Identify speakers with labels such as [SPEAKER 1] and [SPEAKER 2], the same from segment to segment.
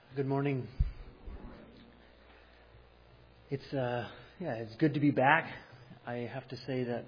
[SPEAKER 1] Good morning. It's good to be back. I have to say that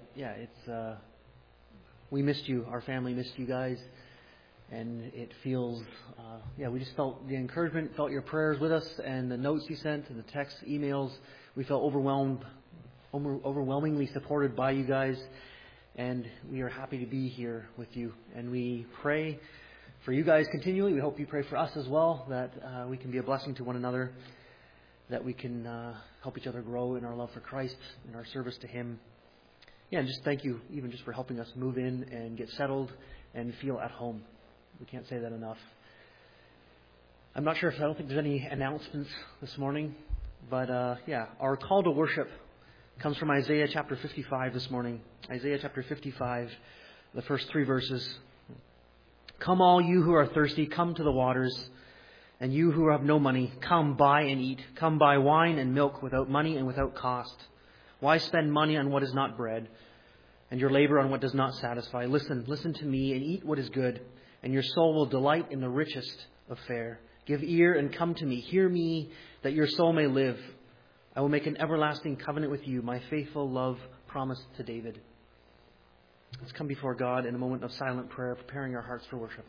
[SPEAKER 1] we missed you. Our family missed you guys, and it feels we just felt the encouragement, felt your prayers with us, and the notes you sent, and the texts, emails. We felt overwhelmingly supported by you guys, and we are happy to be here with you. And we pray for you guys continually. We hope you pray for us as well, that we can be a blessing to one another, that we can help each other grow in our love for Christ, in our service to Him. Yeah, and just thank you even just for helping us move in and get settled and feel at home. We can't say that enough. I don't think there's any announcements this morning, but our call to worship comes from Isaiah chapter 55 this morning. Isaiah chapter 55, the first 3 verses. Come all you who are thirsty, come to the waters. And you who have no money, come buy and eat. Come buy wine and milk without money and without cost. Why spend money on what is not bread, and your labor on what does not satisfy? Listen to me and eat what is good, and your soul will delight in the richest of fare. Give ear and come to me. Hear me, that your soul may live. I will make an everlasting covenant with you, my faithful love promised to David. Let's come before God in a moment of silent prayer, preparing our hearts for worship.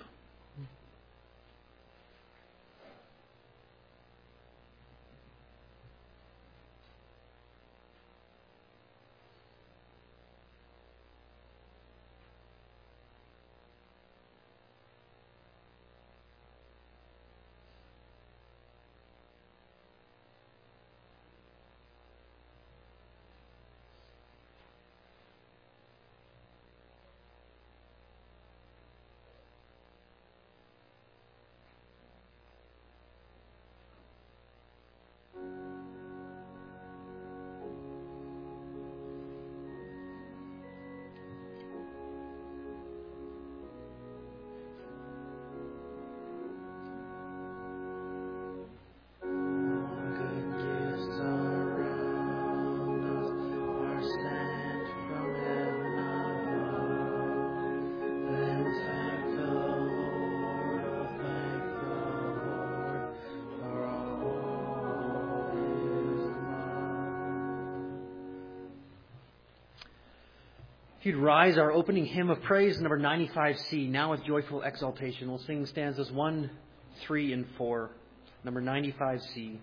[SPEAKER 1] If you'd rise, our opening hymn of praise, number 95C, Now with Joyful Exaltation. We'll sing stanzas 1, 3, and 4, number 95C.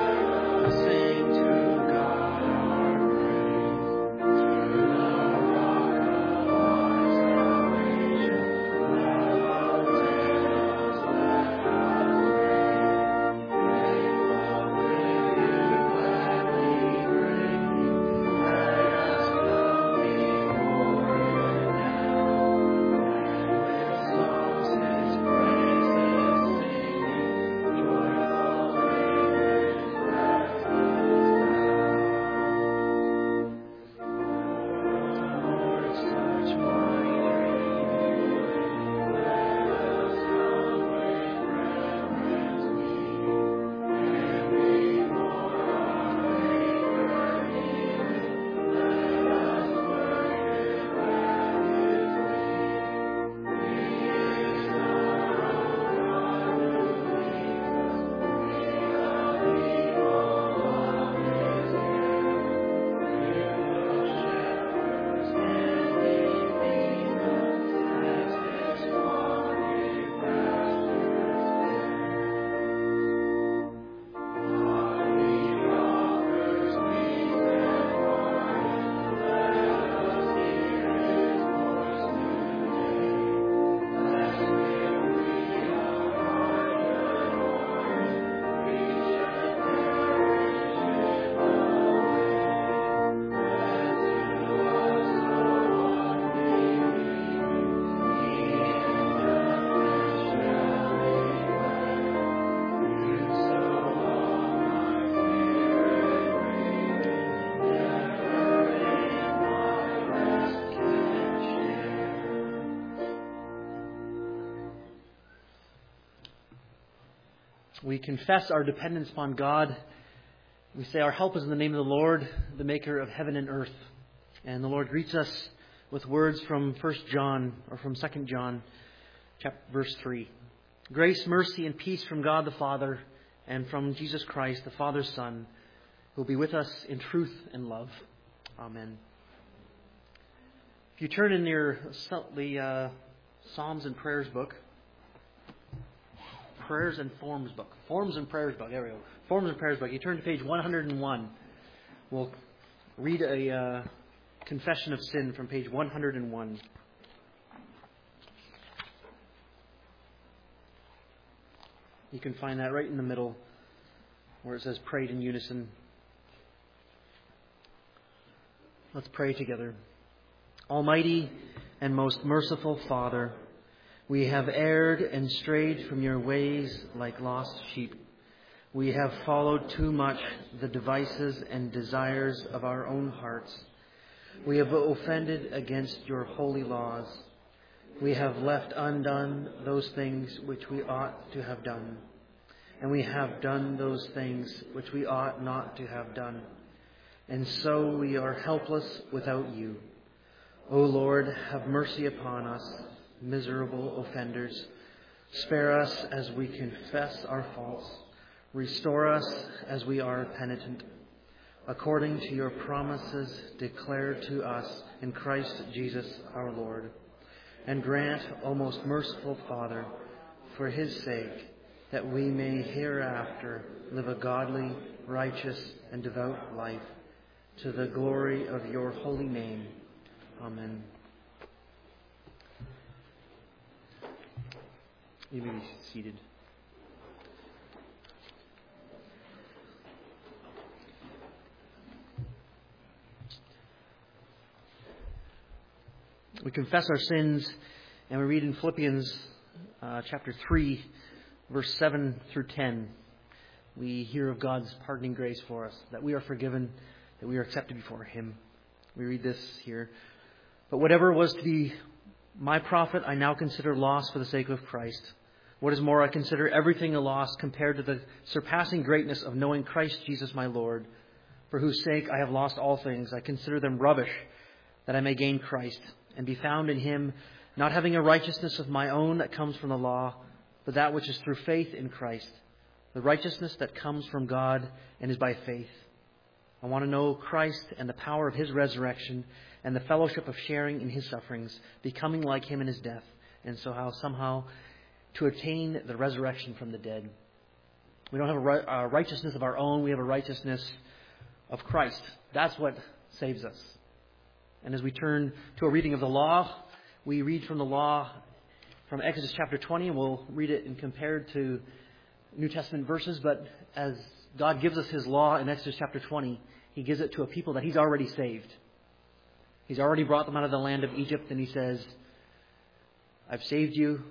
[SPEAKER 2] Sing to God our praise.
[SPEAKER 1] We confess our dependence upon God. We say our help is in the name of the Lord, the maker of heaven and earth. And the Lord greets us with words from 1 John, or from 2 John, verse 3. Grace, mercy, and peace from God the Father and from Jesus Christ, the Father's Son, who will be with us in truth and love. Amen. If you turn in the Psalms and Prayers book, Prayers and Forms book. Forms and Prayers book. There we go. Forms and Prayers book. You turn to page 101. We'll read a confession of sin from page 101. You can find that right in the middle where it says prayed in unison. Let's pray together. Almighty and most merciful Father, we have erred and strayed from your ways like lost sheep. We have followed too much the devices and desires of our own hearts. We have offended against your holy laws. We have left undone those things which we ought to have done. And we have done those things which we ought not to have done. And so we are helpless without you. O Lord, have mercy upon us, miserable offenders. Spare us as we confess our faults. Restore us as we are penitent. According to your promises declared to us in Christ Jesus our Lord. And grant, O most merciful Father, for his sake, that we may hereafter live a godly, righteous, and devout life, to the glory of your holy name. Amen. You may be seated. We confess our sins, and we read in Philippians chapter 3, verse 7 through 10. We hear of God's pardoning grace for us, that we are forgiven, that we are accepted before him. We read this here. But whatever was to be my profit, I now consider loss for the sake of Christ. What is more, I consider everything a loss compared to the surpassing greatness of knowing Christ Jesus my Lord, for whose sake I have lost all things. I consider them rubbish, that I may gain Christ, and be found in him, not having a righteousness of my own that comes from the law, but that which is through faith in Christ, the righteousness that comes from God and is by faith. I want to know Christ and the power of his resurrection and the fellowship of sharing in his sufferings, becoming like him in his death, and so how somehow to attain the resurrection from the dead. We don't have a righteousness of our own. We have a righteousness of Christ. That's what saves us. And as we turn to a reading of the law, we read from the law from Exodus chapter 20, and we'll read it and compare it to New Testament verses. But as God gives us his law in Exodus chapter 20, he gives it to a people that he's already saved. He's already brought them out of the land of Egypt, and he says, I've saved you.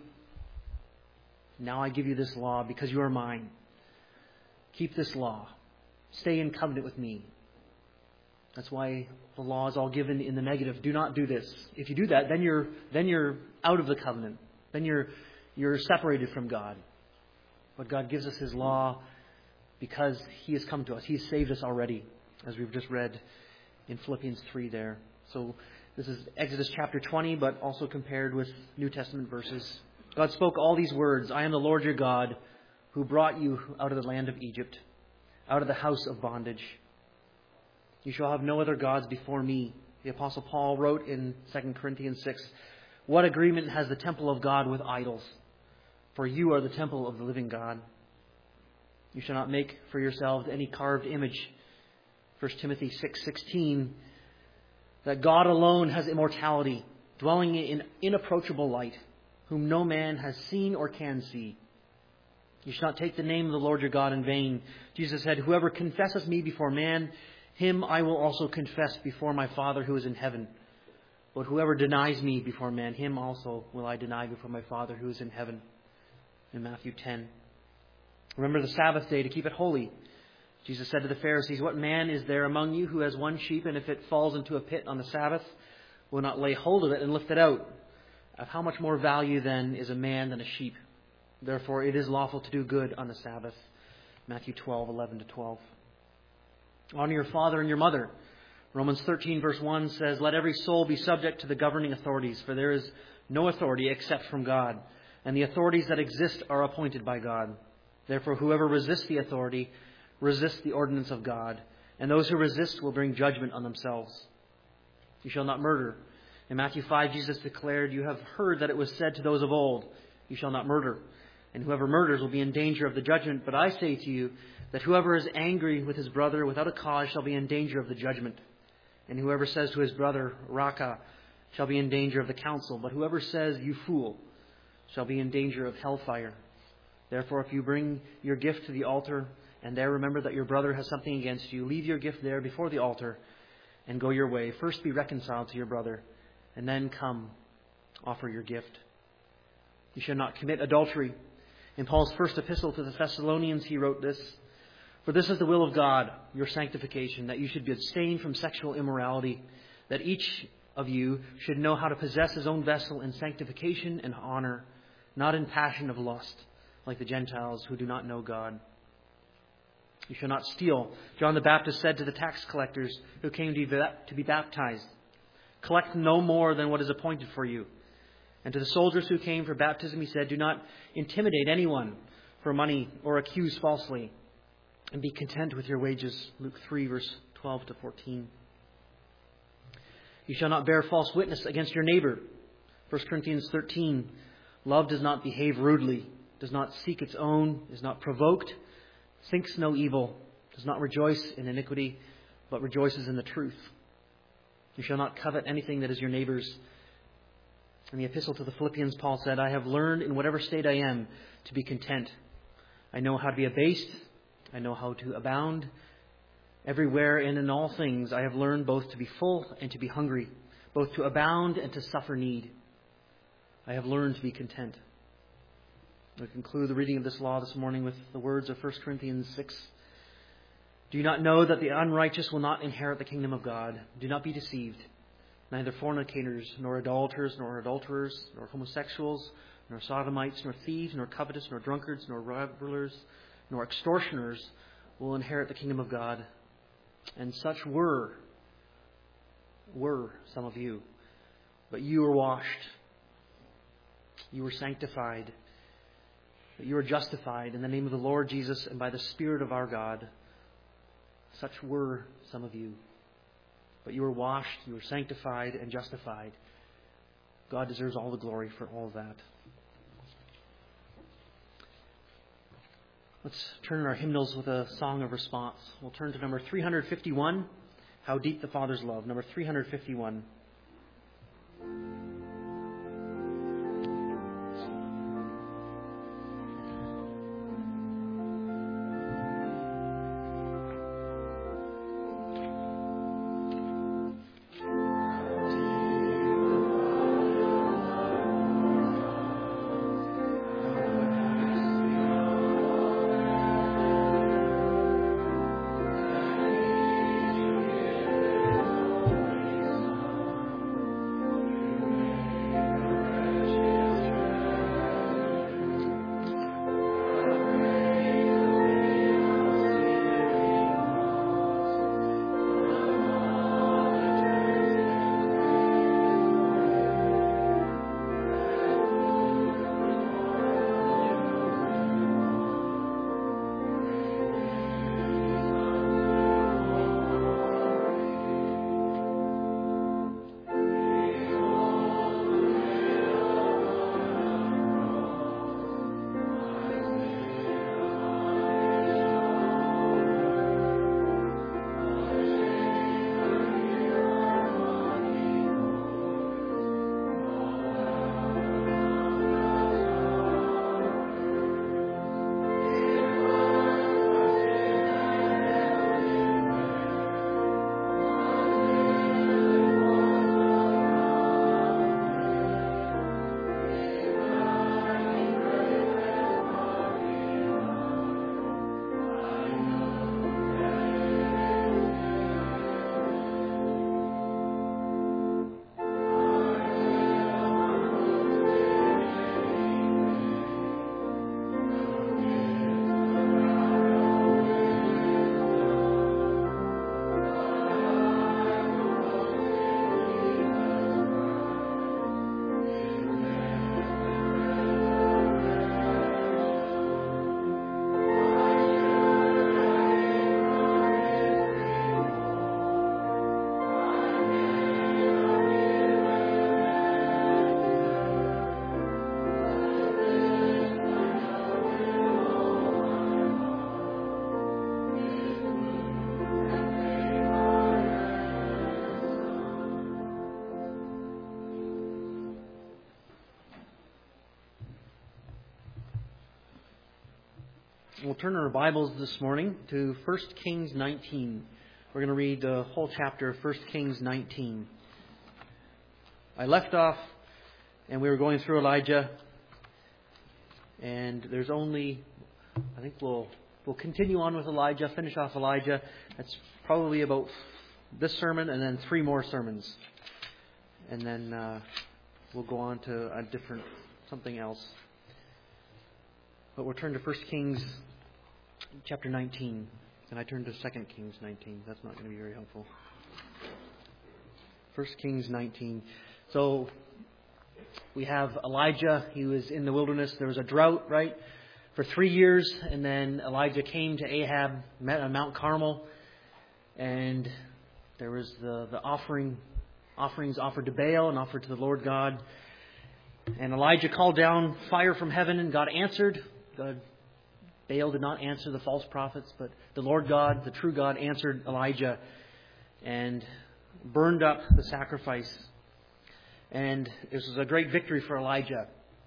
[SPEAKER 1] Now I give you this law because you are mine. Keep this law. Stay in covenant with me. That's why the law is all given in the negative. Do not do this. If you do that, then you're out of the covenant. Then you're separated from God. But God gives us his law because he has come to us. He's saved us already, as we've just read in Philippians 3 there. So this is Exodus chapter 20, but also compared with New Testament verses. God spoke all these words, I am the Lord your God, who brought you out of the land of Egypt, out of the house of bondage. You shall have no other gods before me. The Apostle Paul wrote in 2 Corinthians 6, what agreement has the temple of God with idols? For you are the temple of the living God. You shall not make for yourselves any carved image. 1 Timothy 6:16, that God alone has immortality, dwelling in inapproachable light, whom no man has seen or can see. You shall not take the name of the Lord your God in vain. Jesus said, whoever confesses me before man, him I will also confess before my Father who is in heaven. But whoever denies me before man, him also will I deny before my Father who is in heaven. In Matthew 10. Remember the Sabbath day to keep it holy. Jesus said to the Pharisees, what man is there among you who has one sheep, and if it falls into a pit on the Sabbath, will not lay hold of it and lift it out? Of how much more value then is a man than a sheep? Therefore it is lawful to do good on the Sabbath. Matthew 12:11-12. Honor your father and your mother. Romans 13 verse 1 says, let every soul be subject to the governing authorities, for there is no authority except from God, and the authorities that exist are appointed by God. Therefore whoever resists the authority resists the ordinance of God, and those who resist will bring judgment on themselves. You shall not murder. In Matthew 5, Jesus declared, you have heard that it was said to those of old, you shall not murder, and whoever murders will be in danger of the judgment. But I say to you that whoever is angry with his brother without a cause shall be in danger of the judgment. And whoever says to his brother, Raka, shall be in danger of the council. But whoever says, you fool, shall be in danger of hellfire. Therefore, if you bring your gift to the altar, and there remember that your brother has something against you, leave your gift there before the altar, and go your way. First be reconciled to your brother, and then come, offer your gift. You shall not commit adultery. In Paul's first epistle to the Thessalonians, he wrote this, for this is the will of God, your sanctification, that you should be abstained from sexual immorality, that each of you should know how to possess his own vessel in sanctification and honor, not in passion of lust, like the Gentiles who do not know God. You shall not steal. John the Baptist said to the tax collectors who came to be baptized, collect no more than what is appointed for you. And to the soldiers who came for baptism, he said, do not intimidate anyone for money or accuse falsely, and be content with your wages. Luke 3, verse 12-14. You shall not bear false witness against your neighbor. 1 Corinthians 13. Love does not behave rudely, does not seek its own, is not provoked, thinks no evil, does not rejoice in iniquity, but rejoices in the truth. You shall not covet anything that is your neighbor's. In the epistle to the Philippians, Paul said, I have learned in whatever state I am to be content. I know how to be abased. I know how to abound. Everywhere and in all things I have learned both to be full and to be hungry, both to abound and to suffer need. I have learned to be content. We conclude the reading of this law this morning with the words of 1 Corinthians 6. Do you not know that the unrighteous will not inherit the kingdom of God? Do not be deceived. Neither fornicators, nor idolaters, nor adulterers, nor homosexuals, nor sodomites, nor thieves, nor covetous, nor drunkards, nor revelers, nor extortioners will inherit the kingdom of God. And such were some of you. But you were washed. You were sanctified. But you were justified in the name of the Lord Jesus and by the Spirit of our God. Such were some of you. But you were washed, you were sanctified and justified. God deserves all the glory for all of that. Let's turn our hymnals with a song of response. We'll turn to number 351, How Deep the Father's Love. Number 351. We'll turn our Bibles this morning to 1 Kings 19. We're going to read the whole chapter of 1 Kings 19. I left off, and we were going through Elijah, and there's only, I think we'll continue on with Elijah, finish off Elijah. That's probably about this sermon and then 3 more sermons. And then we'll go on to a different, something else. But we'll turn to 1 Kings chapter 19. And I turn to 2 Kings 19. That's not going to be very helpful. 1 Kings 19. So we have Elijah. He was in the wilderness. There was a drought, right, for 3 years. And then Elijah came to Ahab, met on Mount Carmel. And there was the offerings offered to Baal and offered to the Lord God. And Elijah called down fire from heaven, and God answered. Baal did not answer the false prophets, but the Lord God, the true God, answered Elijah and burned up the sacrifice. And this was a great victory for Elijah.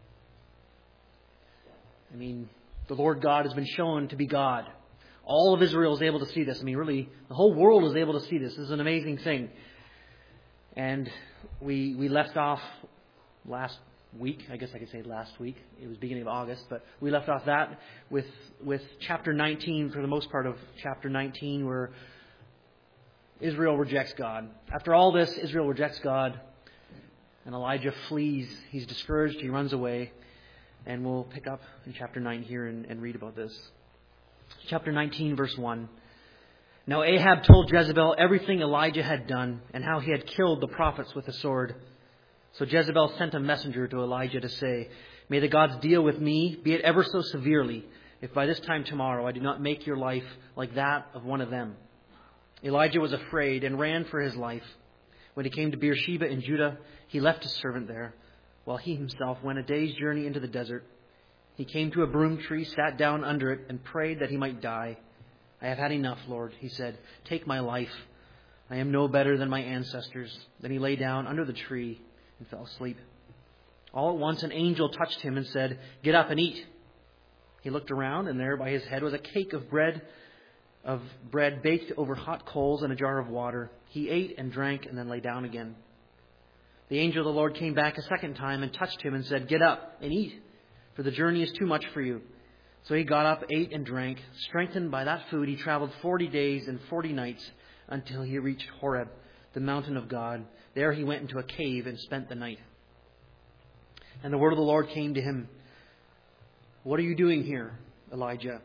[SPEAKER 1] I mean, the Lord God has been shown to be God. All of Israel is able to see this. I mean, really, the whole world is able to see this. This is an amazing thing. And we left off last week. I guess I could say last week. It was beginning of August, but we left off that with chapter 19, for the most part of chapter 19, where Israel rejects God. After all this, Israel rejects God, and Elijah flees. He's discouraged. He runs away. And we'll pick up in chapter 9 here and read about this. Chapter 19, verse 1. Now Ahab told Jezebel everything Elijah had done and how he had killed the prophets with a sword. So Jezebel sent a messenger to Elijah to say, "May the gods deal with me, be it ever so severely, if by this time tomorrow I do not make your life like that of one of them." Elijah was afraid and ran for his life. When he came to Beersheba in Judah, he left his servant there, while he himself went a day's journey into the desert. He came to a broom tree, sat down under it, and prayed that he might die. "I have had enough, Lord," he said. "Take my life. I am no better than my ancestors." Then he lay down under the tree and fell asleep. All at once an angel touched him and said, "Get up and eat." He looked around, and there by his head was a cake of bread baked over hot coals and a jar of water. He ate and drank and then lay down again. The angel of the Lord came back a second time and touched him and said, "Get up and eat, for the journey is too much for you." So he got up, ate and drank. Strengthened by that food, he traveled 40 days and 40 nights until he reached Horeb, the mountain of God. There he went into a cave and spent the night. And the word of the Lord came to him. "What are you doing here, Elijah?"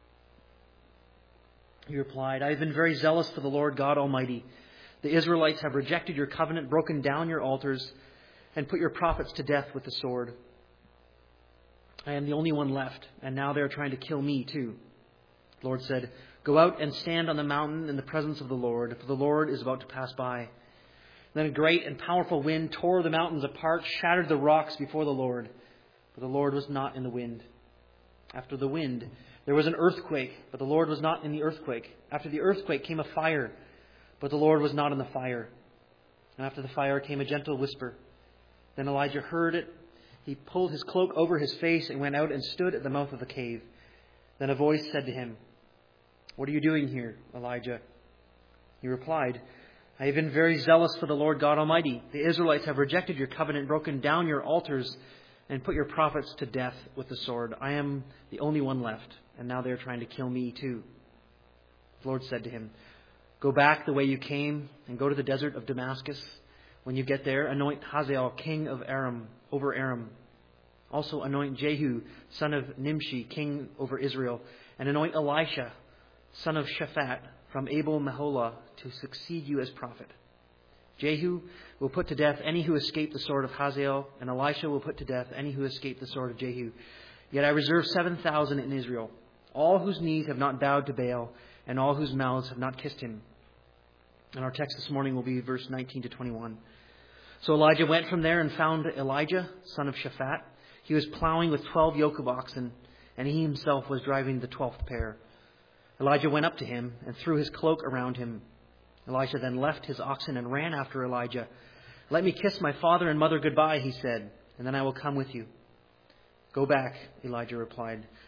[SPEAKER 1] He replied, "I have been very zealous for the Lord God Almighty. The Israelites have rejected your covenant, broken down your altars, and put your prophets to death with the sword. I am the only one left, and now they are trying to kill me too." The Lord said, "Go out and stand on the mountain in the presence of the Lord, for the Lord is about to pass by." Then a great and powerful wind tore the mountains apart, shattered the rocks before the Lord. But the Lord was not in the wind. After the wind, there was an earthquake, but the Lord was not in the earthquake. After the earthquake came a fire, but the Lord was not in the fire. And after the fire came a gentle whisper. Then Elijah heard it. He pulled his cloak over his face and went out and stood at the mouth of the cave. Then a voice said to him, "What are you doing here, Elijah?" He replied, "I have been very zealous for the Lord God Almighty. The Israelites have rejected your covenant, broken down your altars, and put your prophets to death with the sword. I am the only one left, and now they are trying to kill me too." The Lord said to him, "Go back the way you came and go to the desert of Damascus. When you get there, anoint Hazael, king of Aram, over Aram. Also anoint Jehu, son of Nimshi, king over Israel, and anoint Elisha, son of Shaphat, from Abel Meholah, to succeed you as prophet. Jehu will put to death any who escape the sword of Hazael, and Elisha will put to death any who escape the sword of Jehu. Yet I reserve 7,000 in Israel, all whose knees have not bowed to Baal, and all whose mouths have not kissed him." And our text this morning will be verse 19 to 21. So Elijah went from there and found Elijah, son of Shaphat. He was plowing with 12 yoke of oxen, and he himself was driving the 12th pair. Elijah went up to him and threw his cloak around him. Elisha then left his oxen and ran after Elijah. "Let me kiss my father and mother goodbye," he said, "and then I will come with you." "Go back," Elijah replied.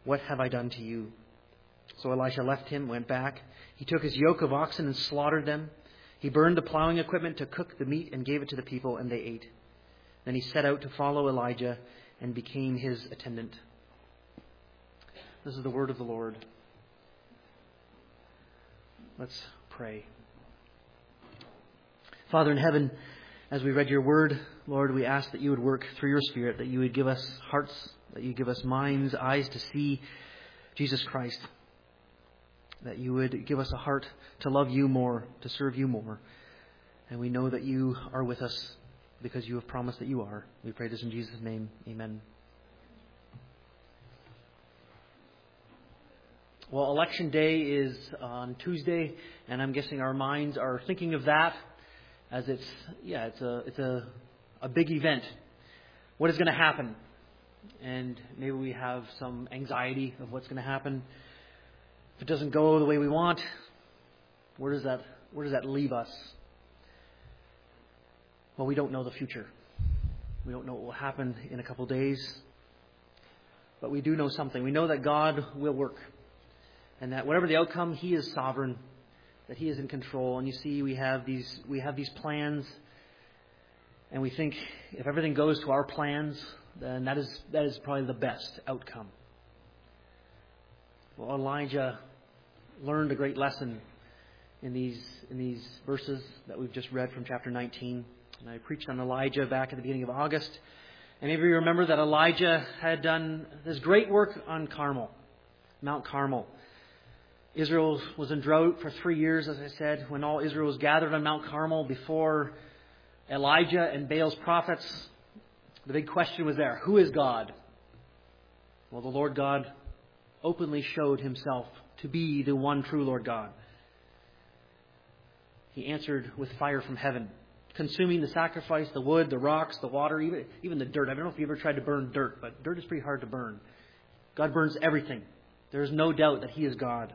[SPEAKER 1] What have I done to you?" So Elisha left him, went back. He took his yoke of oxen and slaughtered them. He burned the plowing equipment to cook the meat and gave it to the people, and they ate. Then he set out to follow Elijah and became his attendant. This is the word of the Lord. Let's pray. Father in heaven, as we read your word, Lord, we ask that you would work through your Spirit, that you would give us hearts, that you give us minds, eyes to see Jesus Christ, that you would give us a heart to love you more, to serve you more. And we know that you are with us because you have promised that you are. We pray this in Jesus' name. Amen. Well, Election Day is on Tuesday, and I'm guessing our minds are thinking of that as it's a big event. What is going to happen? And maybe we have some anxiety of what's going to happen. If it doesn't go the way we want, where does that leave us? Well, we don't know the future. We don't know what will happen in a couple of days. But we do know something. We know that God will work. And that whatever the outcome, He is sovereign. That He is in control. And you see, we have these plans. And we think if everything goes to our plans, then that is probably the best outcome. Well, Elijah learned a great lesson in these verses that we've just read from chapter 19. And I preached on Elijah back at the beginning of August. And maybe you remember that Elijah had done this great work on Carmel, Mount Carmel. Israel was in drought for 3 years, as I said, when all Israel was gathered on Mount Carmel before Elijah and Baal's prophets. The big question was there, who is God? Well, the Lord God openly showed Himself to be the one true Lord God. He answered with fire from heaven, consuming the sacrifice, the wood, the rocks, the water, even the dirt. I don't know if you ever tried to burn dirt, but dirt is pretty hard to burn. God burns everything. There is no doubt that He is God.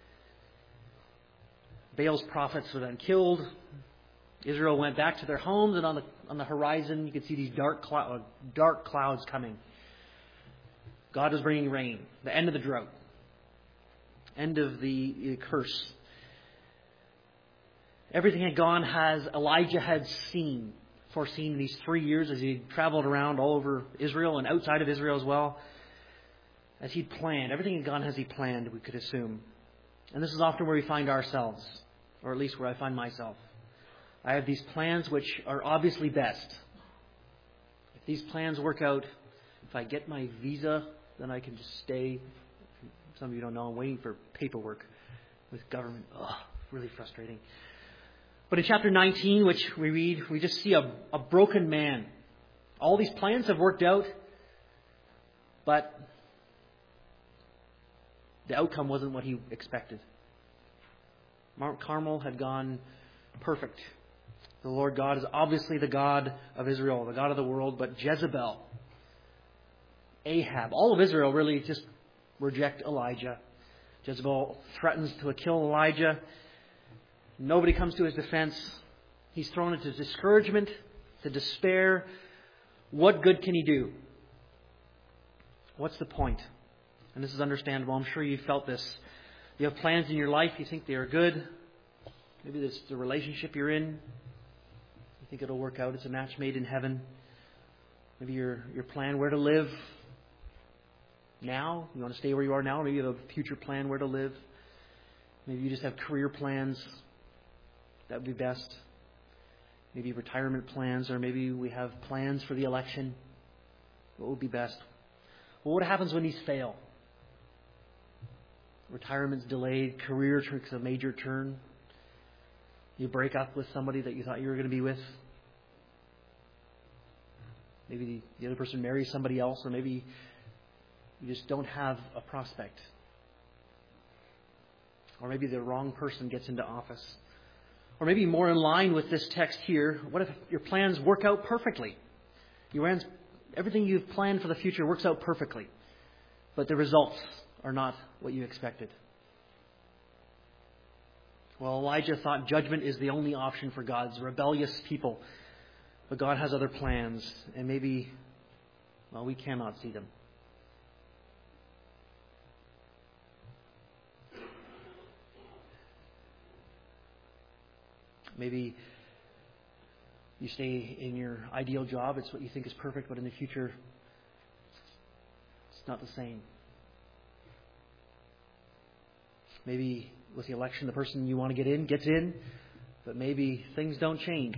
[SPEAKER 1] Baal's prophets were then killed. Israel went back to their homes, and on the horizon you could see these dark clouds coming. God was bringing rain, the end of the drought, end of the curse. Everything had gone as Elijah had foreseen these 3 years as he traveled around all over Israel and outside of Israel as well. As he'd planned. Everything had gone as he planned, we could assume. And this is often where we find ourselves, or at least where I find myself. I have these plans which are obviously best. If these plans work out, if I get my visa, then I can just stay. Some of you don't know, I'm waiting for paperwork with government. Really frustrating. But in chapter 19, which we read, we just see a broken man. All these plans have worked out, but the outcome wasn't what he expected. Mount Carmel had gone perfect. The Lord God is obviously the God of Israel, the God of the world, but Jezebel, Ahab, all of Israel really just reject Elijah. Jezebel threatens to kill Elijah. Nobody comes to his defense. He's thrown into discouragement, to despair. What good can he do? What's the point? And this is understandable. I'm sure you felt this. You have plans in your life. You think they are good. Maybe it's the relationship you're in. You think it'll work out. It's a match made in heaven. Maybe your plan where to live now. You want to stay where you are now. Maybe you have a future plan where to live. Maybe you just have career plans. That would be best. Maybe retirement plans, or maybe we have plans for the election. What would be best? Well, what happens when these fail? Retirement's delayed, career takes a major turn. You break up with somebody that you thought you were going to be with. Maybe the other person marries somebody else, or maybe you just don't have a prospect. Or maybe the wrong person gets into office. Or maybe more in line with this text here, what if your plans work out perfectly? Everything you've planned for the future works out perfectly, but the results are not what you expected. Well, Elijah thought judgment is the only option for God's rebellious people. But God has other plans, and maybe, we cannot see them. Maybe you stay in your ideal job. It's what you think is perfect, but in the future, it's not the same. Maybe with the election, the person you want to get in gets in, but maybe things don't change.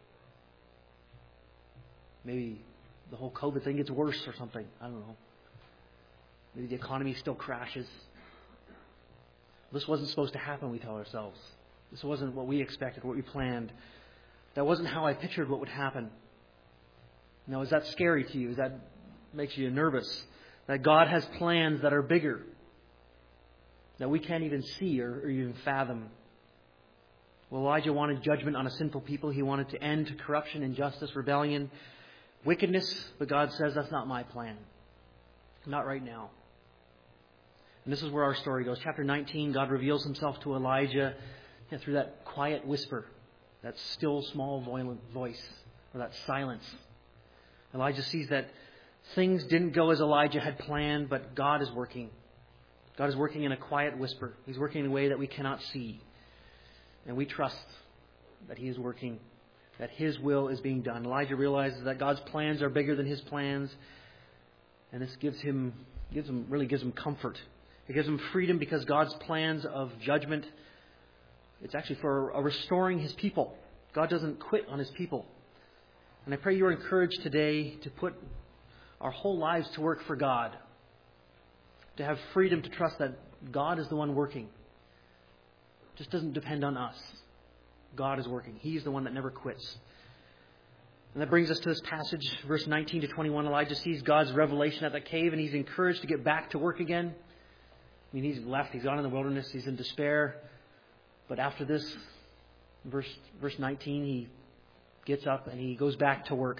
[SPEAKER 1] Maybe the whole COVID thing gets worse or something. I don't know. Maybe the economy still crashes. This wasn't supposed to happen, we tell ourselves. This wasn't what we expected, what we planned. That wasn't how I pictured what would happen. Now, is that scary to you? Is that makes you nervous? That God has plans that are bigger, that we can't even see or even fathom. Well, Elijah wanted judgment on a sinful people. He wanted to end corruption, injustice, rebellion, wickedness. But God says, that's not my plan. Not right now. And this is where our story goes. Chapter 19, God reveals himself to Elijah through that quiet whisper, that still, small voice, or that silence. Elijah sees that things didn't go as Elijah had planned, but God is working. God is working in a quiet whisper. He's working in a way that we cannot see. And we trust that He is working, that His will is being done. Elijah realizes that God's plans are bigger than his plans. And this gives him comfort. It gives him freedom because God's plans of judgment, it's actually for restoring His people. God doesn't quit on His people. And I pray you are encouraged today to put our whole lives to work for God. To have freedom to trust that God is the one working. It just doesn't depend on us. God is working. He's the one that never quits. And that brings us to this passage, verse 19 to 21. Elijah sees God's revelation at the cave and he's encouraged to get back to work again. I mean, he's left. He's gone in the wilderness. He's in despair. But after this, verse 19, he gets up and he goes back to work.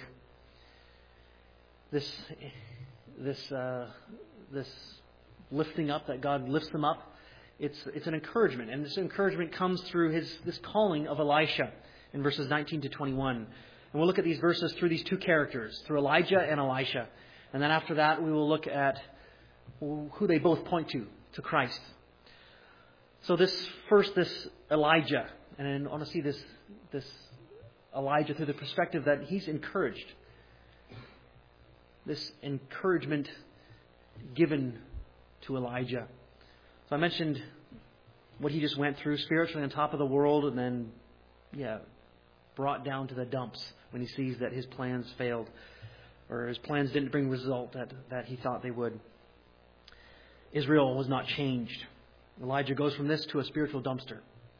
[SPEAKER 1] This lifting up, that God lifts them up, it's an encouragement. And this encouragement comes through this calling of Elisha in verses 19 to 21. And we'll look at these verses through these two characters, through Elijah and Elisha. And then after that, we will look at who they both point to Christ. So this Elijah, and I want to see this Elijah through the perspective that he's encouraged. This encouragement given to Elijah. So I mentioned what he just went through spiritually on top of the world and then, brought down to the dumps when he sees that his plans failed or his plans didn't bring result that he thought they would. Israel was not changed. Elijah goes from this to a spiritual dumpster.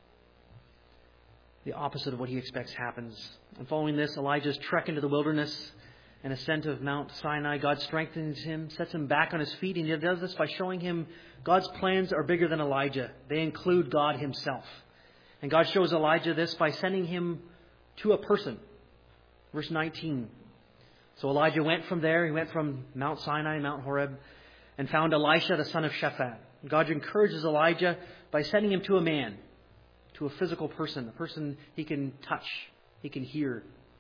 [SPEAKER 1] The opposite of what he expects happens. And following this, Elijah's trek into the wilderness and ascent of Mount Sinai, God strengthens him, sets him back on his feet, and he does this by showing him God's plans are bigger than Elijah. They include God Himself. And God shows Elijah this by sending him to a person. Verse 19. So Elijah went from there. He went from Mount Sinai, Mount Horeb, and found Elisha, the son of Shaphat. God encourages Elijah by sending him to a man, to a physical person, a person he can touch, he can hear.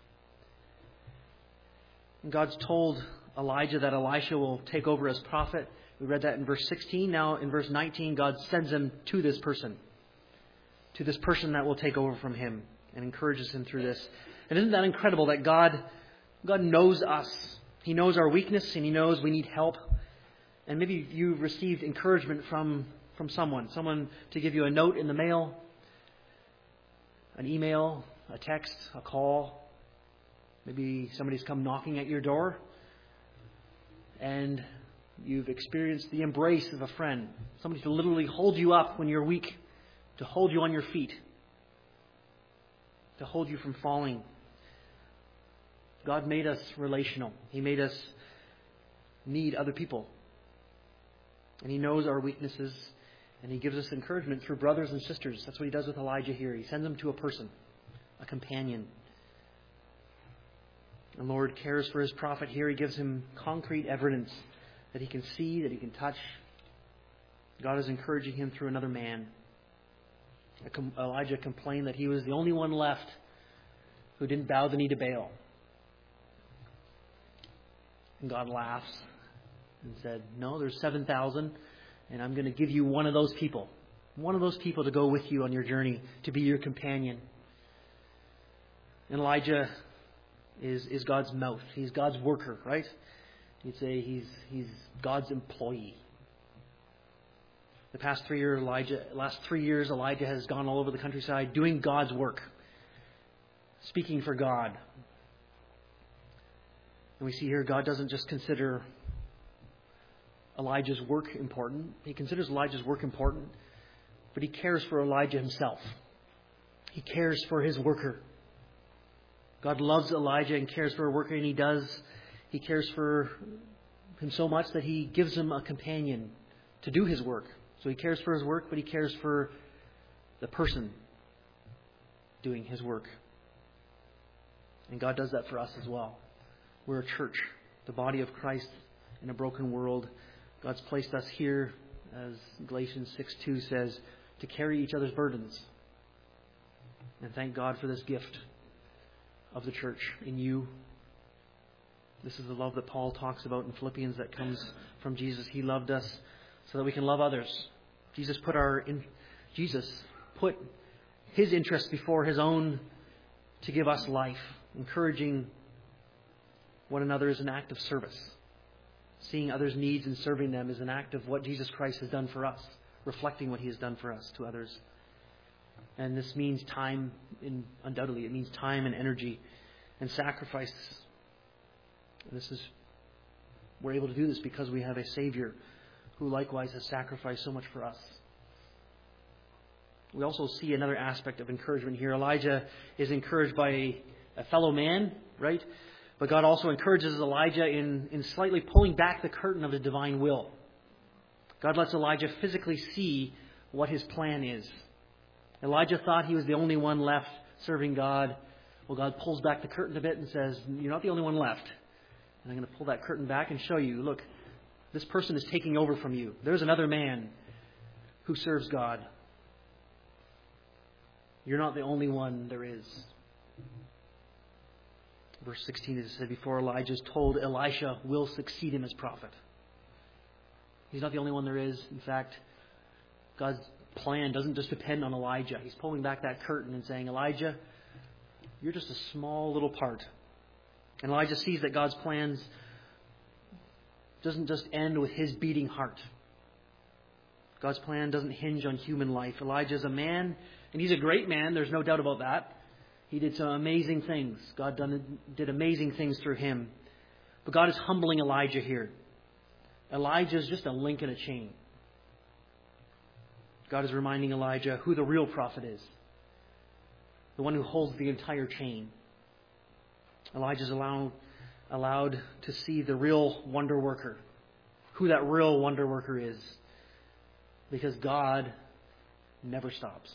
[SPEAKER 1] And God's told Elijah that Elisha will take over as prophet. We read that in verse 16. Now in verse 19, God sends him to this person that will take over from him and encourages him through this. And isn't that incredible that God knows us? He knows our weakness and He knows we need help. And maybe you've received encouragement from someone to give you a note in the mail, an email, a text, a call. Maybe somebody's come knocking at your door and you've experienced the embrace of a friend. Somebody to literally hold you up when you're weak, to hold you on your feet, to hold you from falling. God made us relational. He made us need other people. And He knows our weaknesses, and He gives us encouragement through brothers and sisters. That's what He does with Elijah here. He sends them to a person, a companion. The Lord cares for His prophet here. He gives him concrete evidence that he can see, that he can touch. God is encouraging him through another man. Elijah complained that he was the only one left who didn't bow the knee to Baal. And God laughs and said, no, there's 7,000, and I'm going to give you one of those people to go with you on your journey, to be your companion. And Elijah is God's mouth. He's God's worker, right? You'd say he's God's employee. The past 3 years, Elijah has gone all over the countryside doing God's work, speaking for God. And we see here God doesn't just consider Elijah's work important. He considers Elijah's work important, but he cares for Elijah himself. He cares for his worker. God loves Elijah and cares for a worker, and he cares for him so much that he gives him a companion to do his work. So he cares for his work, but he cares for the person doing his work. And God does that for us as well. We're a church, the body of Christ in a broken world. God's placed us here, as Galatians 6:2 says, to carry each other's burdens. And thank God for this gift of the church in you. This is the love that Paul talks about in Philippians that comes from Jesus. He loved us so that we can love others. Jesus put his interest before his own to give us life. Encouraging one another is an act of service. Seeing others' needs and serving them is an act of what Jesus Christ has done for us, reflecting what he has done for us to others. And this means time, undoubtedly. It means time and energy and sacrifice. And we're able to do this because we have a Savior who likewise has sacrificed so much for us. We also see another aspect of encouragement here. Elijah is encouraged by a fellow man, right? But God also encourages Elijah in slightly pulling back the curtain of the divine will. God lets Elijah physically see what his plan is. Elijah thought he was the only one left serving God. Well, God pulls back the curtain a bit and says, you're not the only one left. And I'm going to pull that curtain back and show you, look, this person is taking over from you. There's another man who serves God. You're not the only one there is. Verse 16, it said, before Elijah is told Elisha will succeed him as prophet. He's not the only one there is. In fact, God's plan doesn't just depend on Elijah. He's pulling back that curtain and saying, Elijah, you're just a small little part. And Elijah sees that God's plans doesn't just end with his beating heart. God's plan doesn't hinge on human life. Elijah's a man, and he's a great man. There's no doubt about that. He did some amazing things. God did amazing things through him. But God is humbling Elijah here. Elijah is just a link in a chain. God is reminding Elijah who the real prophet is. The one who holds the entire chain. Elijah is allowed to see the real wonder worker. Who that real wonder worker is. Because God never stops.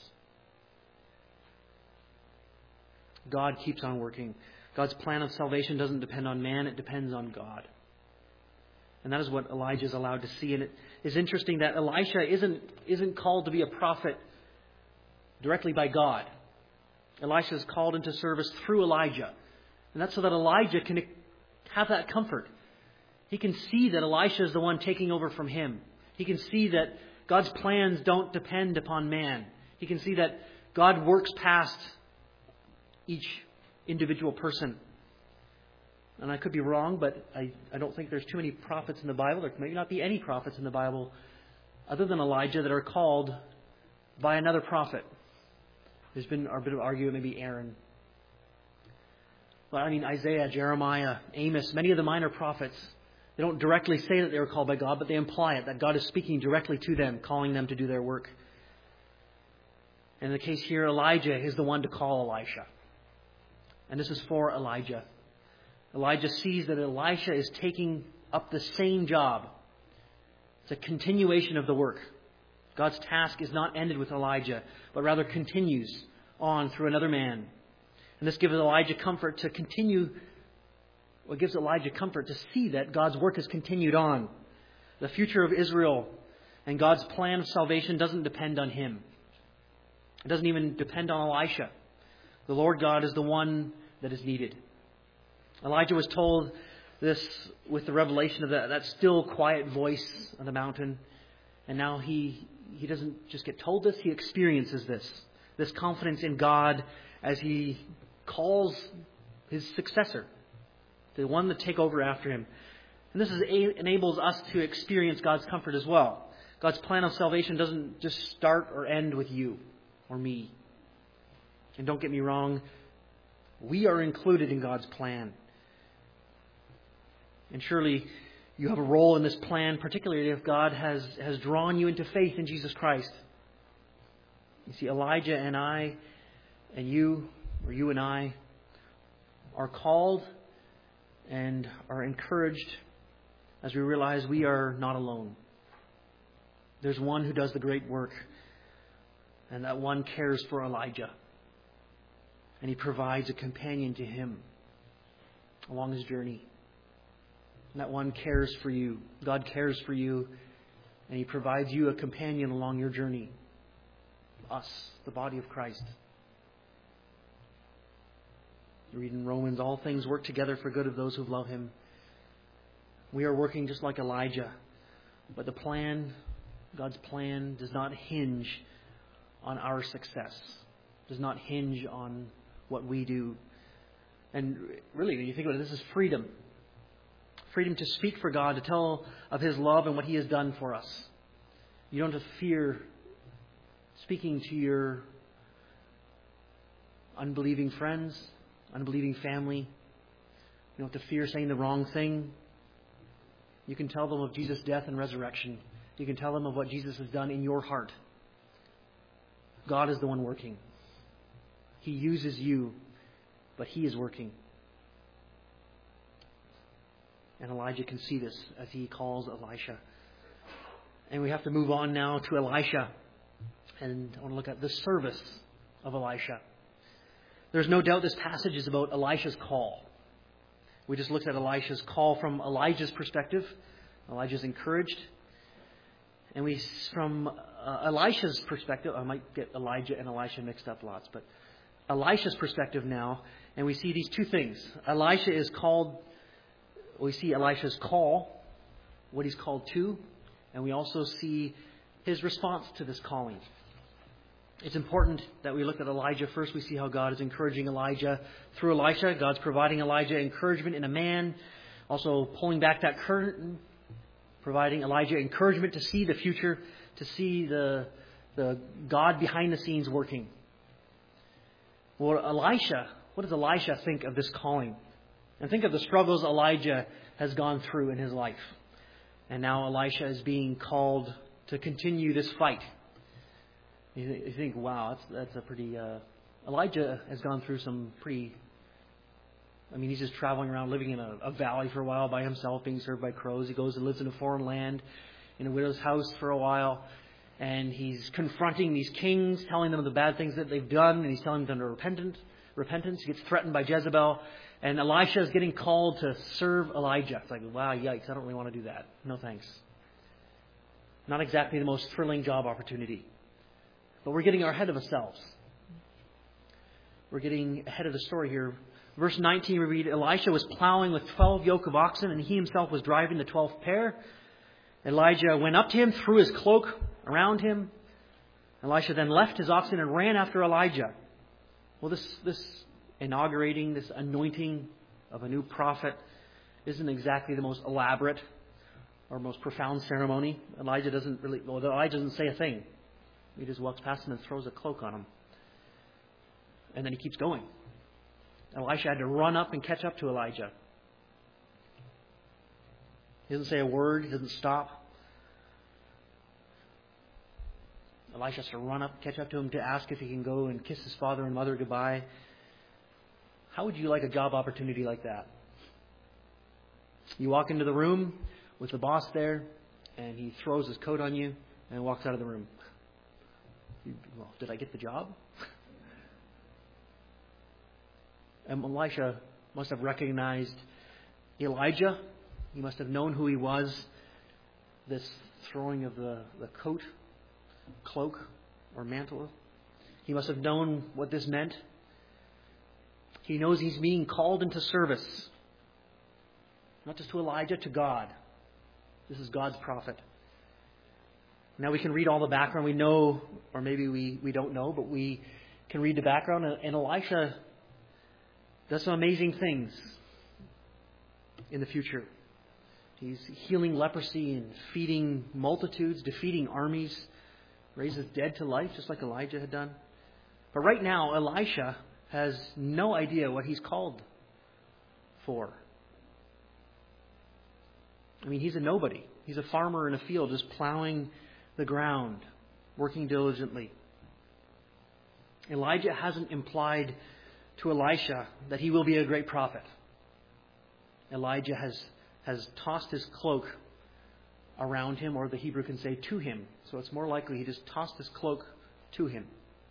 [SPEAKER 1] God keeps on working. God's plan of salvation doesn't depend on man, it depends on God. And that is what Elijah is allowed to see. And it is interesting that Elisha isn't called to be a prophet directly by God. Elisha is called into service through Elijah. And that's so that Elijah can have that comfort. He can see that Elisha is the one taking over from him. He can see that God's plans don't depend upon man. He can see that God works past each individual person. And I could be wrong, but I don't think there's too many prophets in the Bible. There may not be any prophets in the Bible other than Elijah that are called by another prophet. There's been a bit of argument, maybe Aaron. But Isaiah, Jeremiah, Amos, many of the minor prophets, they don't directly say that they were called by God, but they imply it, that God is speaking directly to them, calling them to do their work. And in the case here, Elijah is the one to call Elisha. And this is for Elijah. Elijah sees that Elisha is taking up the same job. It's a continuation of the work. God's task is not ended with Elijah, but rather continues on through another man. And this gives Elijah comfort to continue. Well, it gives Elijah comfort to see that God's work has continued on. The future of Israel and God's plan of salvation doesn't depend on him. It doesn't even depend on Elisha. The Lord God is the one that is needed. Elijah was told this with the revelation of that still quiet voice on the mountain. And now he doesn't just get told this, he experiences this. This confidence in God as he calls his successor, the one to take over after him. And this enables us to experience God's comfort as well. God's plan of salvation doesn't just start or end with you or me. And don't get me wrong, we are included in God's plan. And surely you have a role in this plan, particularly if God has drawn you into faith in Jesus Christ. You see, Elijah and I, and you, or you and I, are called and are encouraged as we realize we are not alone. There's one who does the great work, and that one cares for Elijah. And he provides a companion to him along his journey. And that one cares for you. God cares for you, and he provides you a companion along your journey. Us, the body of Christ. You read in Romans, all things work together for good of those who love him. We are working just like Elijah. But the plan, God's plan, does not hinge on our success. Does not hinge on what we do. And really, when you think about it, this is freedom. Freedom to speak for God, to tell of his love and what he has done for us. You don't have to fear speaking to your unbelieving friends, unbelieving family. You don't have to fear saying the wrong thing. You can tell them of Jesus' death and resurrection. You can tell them of what Jesus has done in your heart. God is the one working. He uses you, but he is working. And Elijah can see this as he calls Elisha. And we have to move on now to Elisha. And I want to look at the service of Elisha. There's no doubt this passage is about Elisha's call. We just looked at Elisha's call from Elijah's perspective. Elijah's encouraged. And from Elisha's perspective, I might get Elijah and Elisha mixed up lots, but Elisha's perspective now, and we see these two things. Elisha is called, we see Elisha's call, what he's called to, and we also see his response to this calling. It's important that we look at Elijah first. We see how God is encouraging Elijah through Elisha. God's providing Elijah encouragement in a man. Also pulling back that curtain, providing Elijah encouragement to see the future, to see the God behind the scenes working. Well, what does Elisha think of this calling? And think of the struggles Elijah has gone through in his life. And now Elisha is being called to continue this fight. You think, wow, that's a pretty... Elijah has gone through some pretty... he's just traveling around, living in a valley for a while by himself, being served by crows. He goes and lives in a foreign land, in a widow's house for a while. And he's confronting these kings, telling them the bad things that they've done. And he's telling them to repentance. He gets threatened by Jezebel. And Elisha is getting called to serve Elijah. It's like, wow, yikes, I don't really want to do that. No thanks. Not exactly the most thrilling job opportunity. But we're getting ahead of ourselves. We're getting ahead of the story here. Verse 19 we read, Elisha was plowing with 12 yoke of oxen, and he himself was driving the 12th pair. Elijah went up to him, threw his cloak around him. Elisha then left his oxen and ran after Elijah. Well, this inaugurating, this anointing of a new prophet isn't exactly the most elaborate or most profound ceremony. Elijah doesn't say a thing. He just walks past him and throws a cloak on him. And then he keeps going. Elisha had to run up and catch up to Elijah. He doesn't say a word. He doesn't stop. Elisha has to run up, catch up to him to ask if he can go and kiss his father and mother goodbye. How would you like a job opportunity like that? You walk into the room with the boss there, and he throws his coat on you and walks out of the room. Well, did I get the job? And Elisha must have recognized Elijah. He must have known who he was. This throwing of the coat, cloak, or mantle. He must have known what this meant. He knows he's being called into service. Not just to Elijah, to God. This is God's prophet. Now we can read all the background. We know, or maybe we don't know, but we can read the background. And Elisha does some amazing things in the future. He's healing leprosy and feeding multitudes, defeating armies, raises dead to life, just like Elijah had done. But right now, Elisha has no idea what he's called for. I mean, he's a nobody. He's a farmer in a field, just plowing the ground, working diligently. Elijah hasn't implied to Elisha that he will be a great prophet. Elijah has tossed his cloak around him, or the Hebrew can say to him. So it's more likely he just tossed his cloak to him.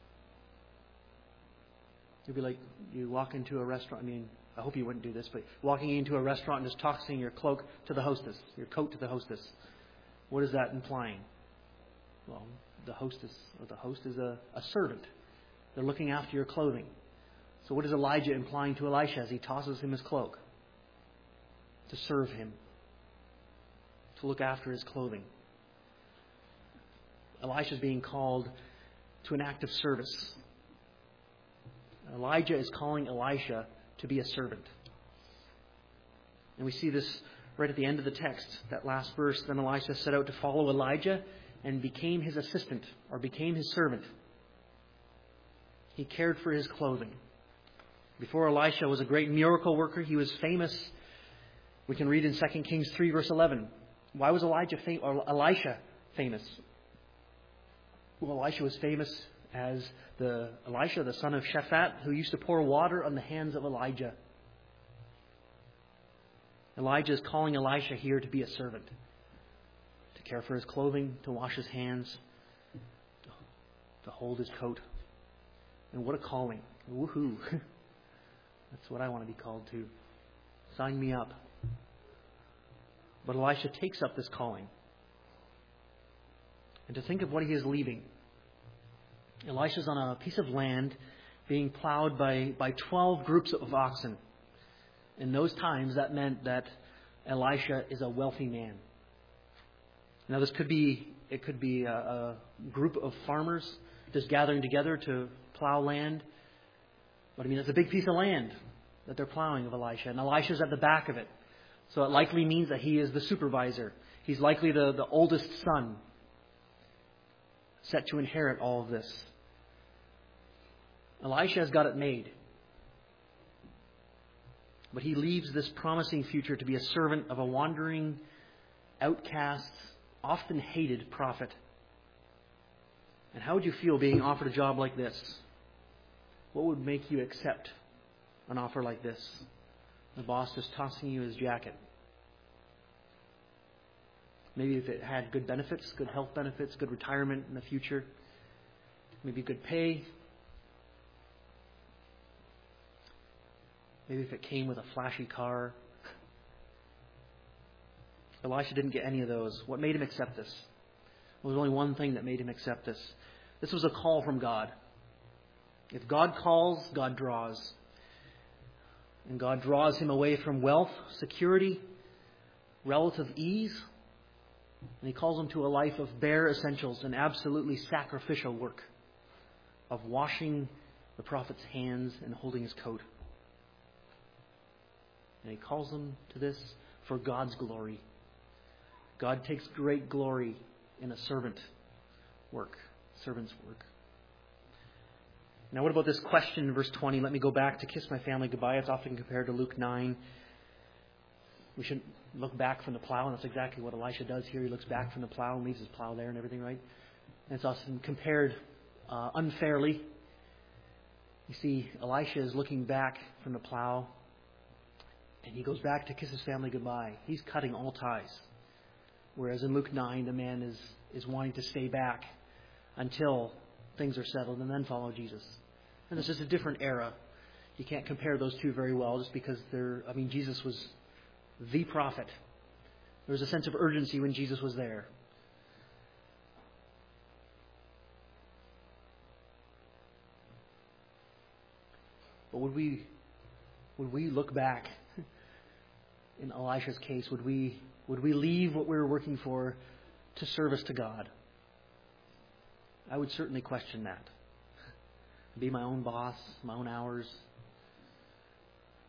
[SPEAKER 1] It'd be like you walk into a restaurant. I mean, I hope you wouldn't do this, but walking into a restaurant and just tossing your cloak to the hostess, your coat to the hostess. What is that implying? Well, the hostess or the host is a servant. They're looking after your clothing. So what is Elijah implying to Elisha as he tosses him his cloak? To serve him. To look after his clothing. Elisha is being called to an act of service. Elijah is calling Elisha to be a servant. And we see this right at the end of the text, that last verse. Then Elisha set out to follow Elijah and became his assistant, or became his servant. He cared for his clothing. Before Elisha was a great miracle worker, he was famous. We can read in 2 Kings 3 verse 11. Why was Elisha famous? Well, Elisha was famous as Elisha, the son of Shaphat, who used to pour water on the hands of Elijah. Elijah is calling Elisha here to be a servant, to care for his clothing, to wash his hands, to hold his coat. And what a calling. Woohoo. That's what I want to be called to. Sign me up. But Elisha takes up this calling. And to think of what he is leaving. Elisha's on a piece of land being plowed by 12 groups of oxen. In those times, that meant that Elisha is a wealthy man. Now, it could be a group of farmers just gathering together to plow land. But I mean, it's a big piece of land that they're plowing of Elisha. And Elisha's at the back of it. So it likely means that he is the supervisor. He's likely the oldest son, set to inherit all of this. Elisha has got it made. But he leaves this promising future to be a servant of a wandering, outcast, often hated prophet. And how would you feel being offered a job like this? What would make you accept an offer like this? The boss just tossing you his jacket. Maybe if it had good benefits, good health benefits, good retirement in the future. Maybe good pay. Maybe if it came with a flashy car. Elisha didn't get any of those. What made him accept this? Well, there's only one thing that made him accept this. This was a call from God. If God calls, God draws. And God draws him away from wealth, security, relative ease. And He calls him to a life of bare essentials and absolutely sacrificial work. Of washing the prophet's hands and holding his coat. And He calls him to this for God's glory. God takes great glory in a servant's work. Now, what about this question in verse 20? Let me go back to kiss my family goodbye. It's often compared to Luke 9. We shouldn't look back from the plow, and that's exactly what Elisha does here. He looks back from the plow and leaves his plow there and everything, right? And it's often compared unfairly. You see, Elisha is looking back from the plow, and he goes back to kiss his family goodbye. He's cutting all ties. Whereas in Luke 9, the man is wanting to stay back until things are settled and then follow Jesus. And it's just a different era. You can't compare those two very well just because Jesus was the prophet. There was a sense of urgency when Jesus was there. But would we look back in Elisha's case? Would we leave what we were working for to service to God? I would certainly question that. Be my own boss, my own hours.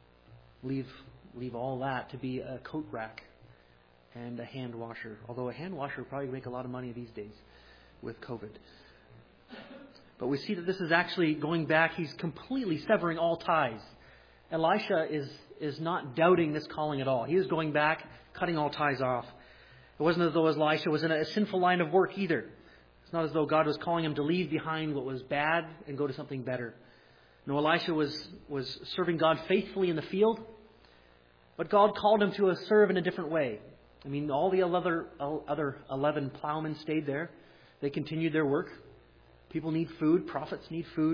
[SPEAKER 1] leave all that to be a coat rack and a hand washer. Although a hand washer would probably make a lot of money these days with COVID. But we see that this is actually going back. He's completely severing all ties. Elisha is not doubting this calling at all. He is going back, cutting all ties off. It wasn't as though Elisha was in a sinful line of work either. It's not as though God was calling him to leave behind what was bad and go to something better. No, Elisha was serving God faithfully in the field, but God called him to serve in a different way. I mean, all the other 11 plowmen stayed there. They continued their work. People need food. Prophets need food.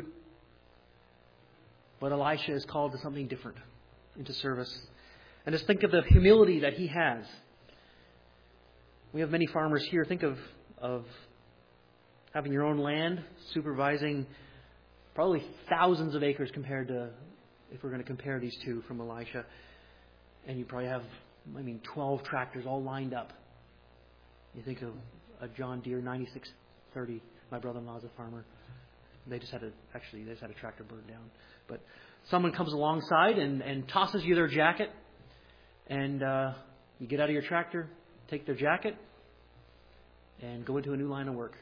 [SPEAKER 1] But Elisha is called to something different, into service. And just think of the humility that he has. We have many farmers here. Think of having your own land, supervising probably thousands of acres compared to, if we're going to compare these two from Elisha. And you probably have, 12 tractors all lined up. You think of a John Deere 9630. My brother-in-law is a farmer. They just had a tractor burned down. But someone comes alongside and tosses you their jacket. And you get out of your tractor, take their jacket, and go into a new line of work.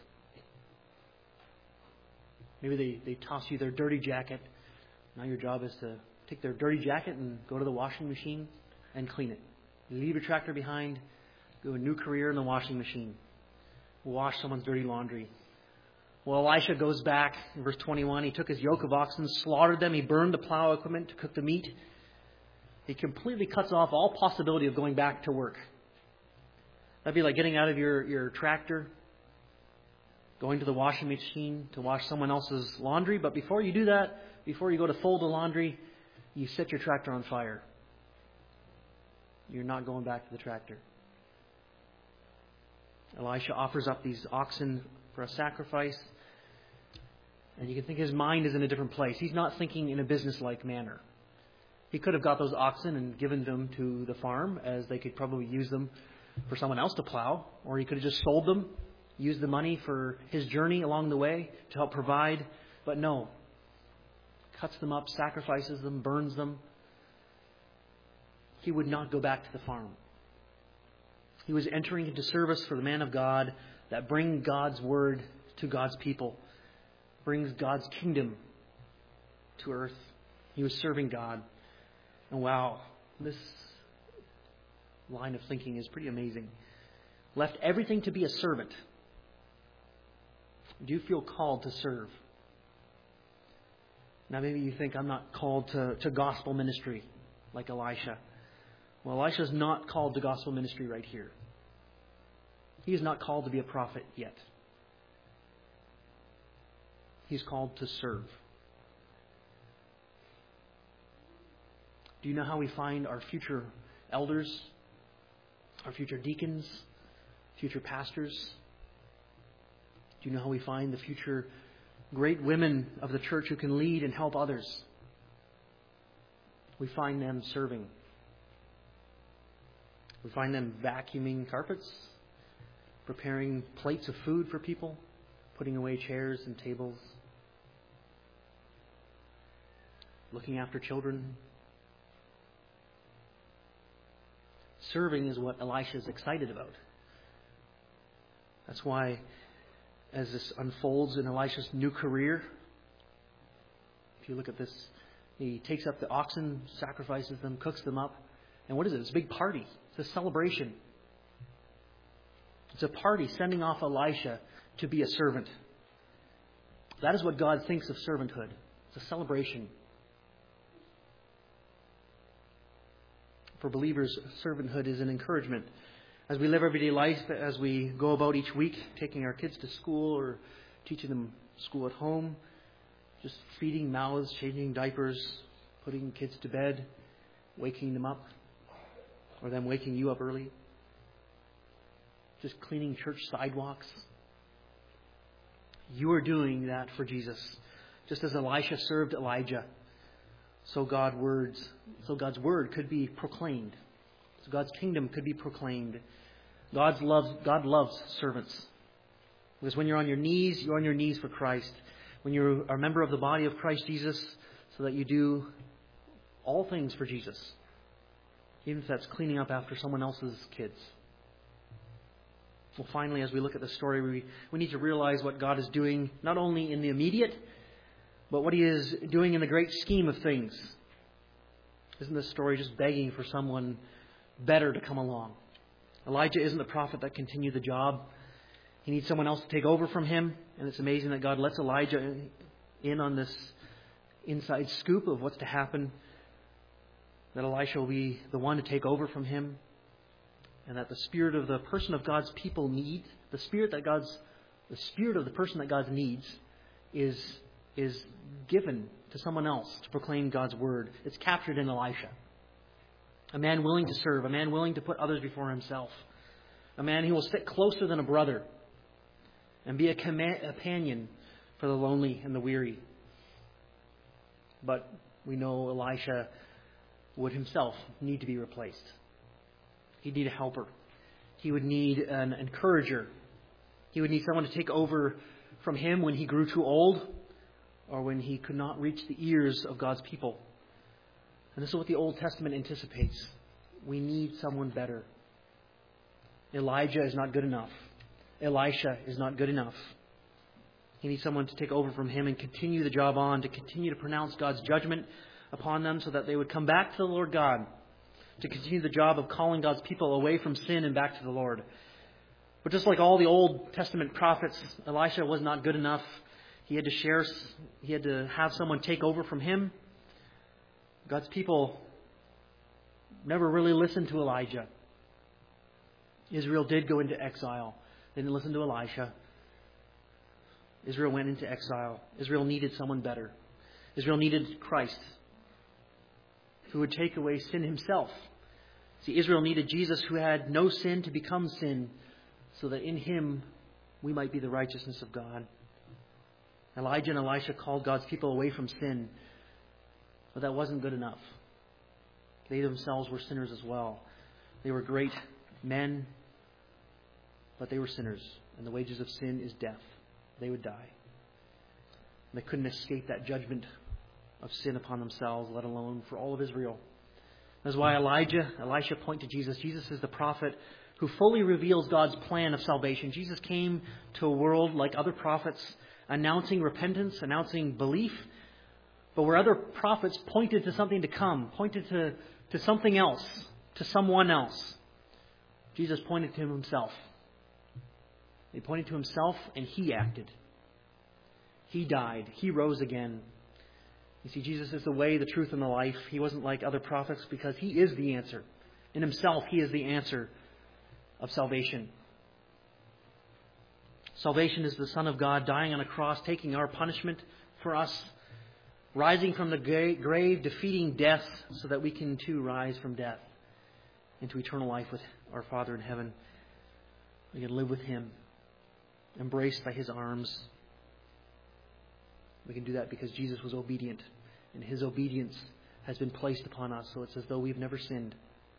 [SPEAKER 1] Maybe they toss you their dirty jacket. Now your job is to take their dirty jacket and go to the washing machine and clean it. You leave your tractor behind, go a new career in the washing machine. Wash someone's dirty laundry. Well, Elisha goes back in verse 21. He took his yoke of oxen, slaughtered them. He burned the plow equipment to cook the meat. He completely cuts off all possibility of going back to work. That'd be like getting out of your tractor, going to the washing machine to wash someone else's laundry. But before you do that, before you go to fold the laundry, you set your tractor on fire. You're not going back to the tractor. Elisha offers up these oxen for a sacrifice. And you can think his mind is in a different place. He's not thinking in a business-like manner. He could have got those oxen and given them to the farm, as they could probably use them for someone else to plow. Or he could have just sold them, used the money for his journey along the way to help provide. But no. Cuts them up, sacrifices them, burns them. He would not go back to the farm. He was entering into service for the man of God that brings God's word to God's people, brings God's kingdom to earth. He was serving God. And wow, this line of thinking is pretty amazing. Left everything to be a servant. Do you feel called to serve? Now maybe you think, I'm not called to gospel ministry like Elisha. Well, Elisha is not called to gospel ministry right here. He is not called to be a prophet yet. He's called to serve. Do you know how we find our future elders, our future deacons, future pastors? Do you know how we find the future great women of the church who can lead and help others? We find them serving. We find them vacuuming carpets, preparing plates of food for people, putting away chairs and tables, looking after children. Serving is what Elisha is excited about. That's why, as this unfolds in Elisha's new career, if you look at this, he takes up the oxen, sacrifices them, cooks them up. And what is it? It's a big party. It's a celebration. It's a party sending off Elisha to be a servant. That is what God thinks of servanthood. It's a celebration. For believers, servanthood is an encouragement. As we live everyday life, as we go about each week, taking our kids to school or teaching them school at home, just feeding mouths, changing diapers, putting kids to bed, waking them up, or them waking you up early, just cleaning church sidewalks. You are doing that for Jesus. Just as Elisha served Elijah, so God's word could be proclaimed. So God's kingdom could be proclaimed. God loves servants. Because when you're on your knees for Christ. When you're a member of the body of Christ Jesus, so that you do all things for Jesus. even if that's cleaning up after someone else's kids. Well, finally, as we look at the story, we need to realize what God is doing, not only in the immediate, but what He is doing in the great scheme of things. Isn't this story just begging for someone better to come along? Elijah isn't the prophet that continued the job. He needs someone else to take over from him. And it's amazing that God lets Elijah in on this inside scoop of what's to happen. That Elisha will be the one to take over from him. And that the spirit of the person of God's people need, the spirit of the person that God needs is given to someone else to proclaim God's word. It's captured in Elisha. A man willing to serve, a man willing to put others before himself, a man who will stick closer than a brother and be a companion for the lonely and the weary. But we know Elisha would himself need to be replaced. He'd need a helper. He would need an encourager. He would need someone to take over from him when he grew too old or when he could not reach the ears of God's people. And this is what the Old Testament anticipates. We need someone better. Elijah is not good enough. Elisha is not good enough. He needs someone to take over from him and continue the job on, to continue to pronounce God's judgment upon them so that they would come back to the Lord God, to continue the job of calling God's people away from sin and back to the Lord. But just like all the Old Testament prophets, Elisha was not good enough. He had to have someone take over from him. God's people never really listened to Elijah. Israel did go into exile. They didn't listen to Elisha. Israel went into exile. Israel needed someone better. Israel needed Christ, who would take away sin himself. See, Israel needed Jesus, who had no sin, to become sin, so that in him we might be the righteousness of God. Elijah and Elisha called God's people away from sin, but that wasn't good enough. They themselves were sinners as well. They were great men, but they were sinners, and the wages of sin is death. They would die. And they couldn't escape that judgment of sin upon themselves, let alone for all of Israel. That's why Elisha point to Jesus. Jesus is the prophet who fully reveals God's plan of salvation. Jesus came to a world like other prophets, announcing repentance, announcing belief, but where other prophets pointed to something to come, pointed to something else, to someone else, Jesus pointed to himself. He pointed to himself and he acted. He died. He rose again. You see, Jesus is the way, the truth, and the life. He wasn't like other prophets because he is the answer. In himself, he is the answer of salvation. Salvation is the Son of God dying on a cross, taking our punishment for us, rising from the grave, defeating death so that we can too rise from death into eternal life with our Father in heaven. We can live with him, embraced by his arms. We can do that because Jesus was obedient, and his obedience has been placed upon us, so it's as though we've never sinned.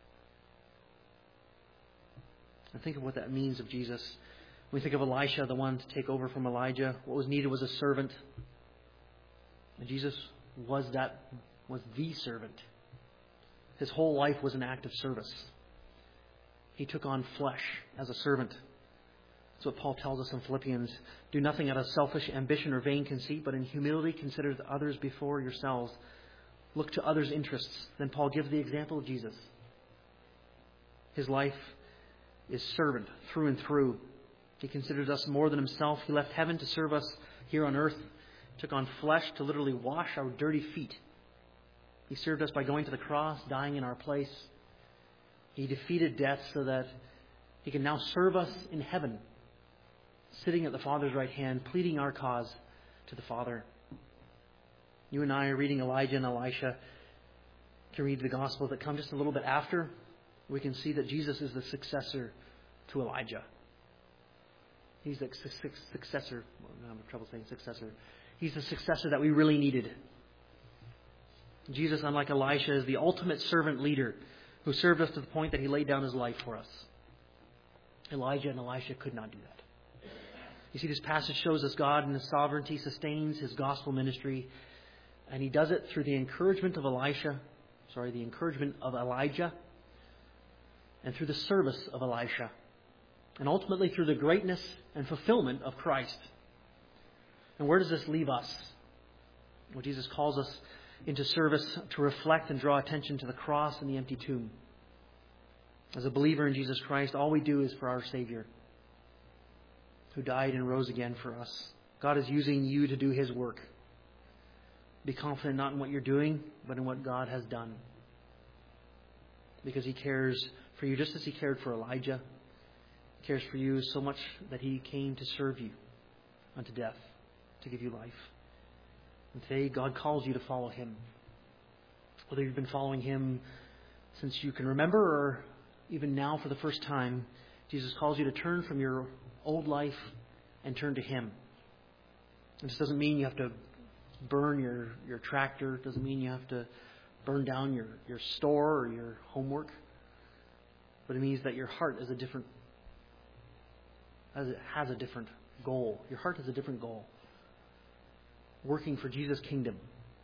[SPEAKER 1] And think of what that means of Jesus. When we think of Elisha, the one to take over from Elijah, what was needed was a servant. And Jesus was the servant. His whole life was an act of service. He took on flesh as a servant. That's what Paul tells us in Philippians. Do nothing out of selfish ambition or vain conceit, but in humility consider others before yourselves. Look to others' interests. Then Paul gives the example of Jesus. His life is servant through and through. He considers us more than himself. He left heaven to serve us here on earth. Took on flesh to literally wash our dirty feet. He served us by going to the cross, dying in our place. He defeated death so that he can now serve us in heaven, sitting at the Father's right hand, pleading our cause to the Father. You and I are reading Elijah and Elisha. To read the Gospels that come just a little bit after, we can see that Jesus is the successor to Elijah. He's the successor. I'm having trouble saying successor. He's the successor that we really needed. Jesus, unlike Elisha, is the ultimate servant leader who served us to the point that he laid down his life for us. Elijah and Elisha could not do that. You see, this passage shows us God in his sovereignty sustains his gospel ministry, and he does it through the encouragement of Elijah, and through the service of Elisha, and ultimately through the greatness and fulfillment of Christ. And where does this leave us? Well, Jesus calls us into service to reflect and draw attention to the cross and the empty tomb. As a believer in Jesus Christ, all we do is for our Savior, who died and rose again for us. God is using you to do His work. Be confident not in what you're doing, but in what God has done. Because He cares for you just as He cared for Elijah. He cares for you so much that He came to serve you unto death, to give you life. And today God calls you to follow Him. Whether you've been following Him since you can remember or even now for the first time, Jesus calls you to turn from your old life and turn to Him. This doesn't mean you have to burn your tractor. It doesn't mean you have to burn down your store or your homework. But it means that your heart has a different goal. Your heart has a different goal. Working for Jesus' kingdom.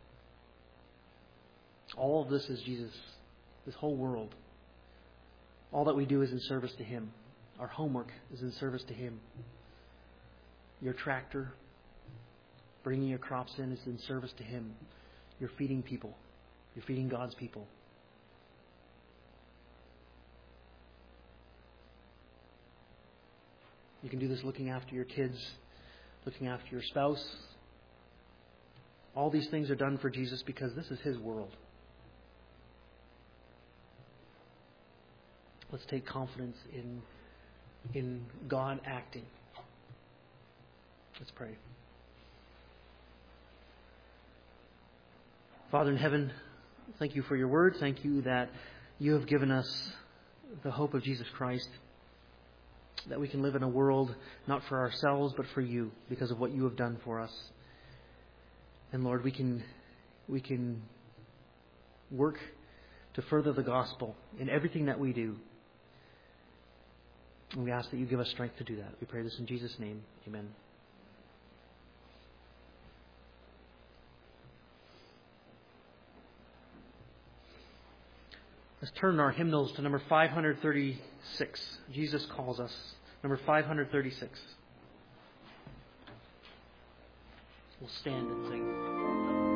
[SPEAKER 1] All of this is Jesus. This whole world. All that we do is in service to Him. Our homework is in service to Him. Your tractor, bringing your crops in, is in service to Him. You're feeding people. You're feeding God's people. You can do this looking after your kids, looking after your spouse. All these things are done for Jesus because this is His world. Let's take confidence in God acting. Let's pray. Father in heaven, thank You for Your word. Thank You that You have given us the hope of Jesus Christ, that we can live in a world not for ourselves but for You because of what You have done for us. And Lord, we can work to further the gospel in everything that we do. And we ask that You give us strength to do that. We pray this in Jesus' name. Amen. Let's turn our hymnals to number 536. Jesus Calls Us. Number 536. We'll stand and sing.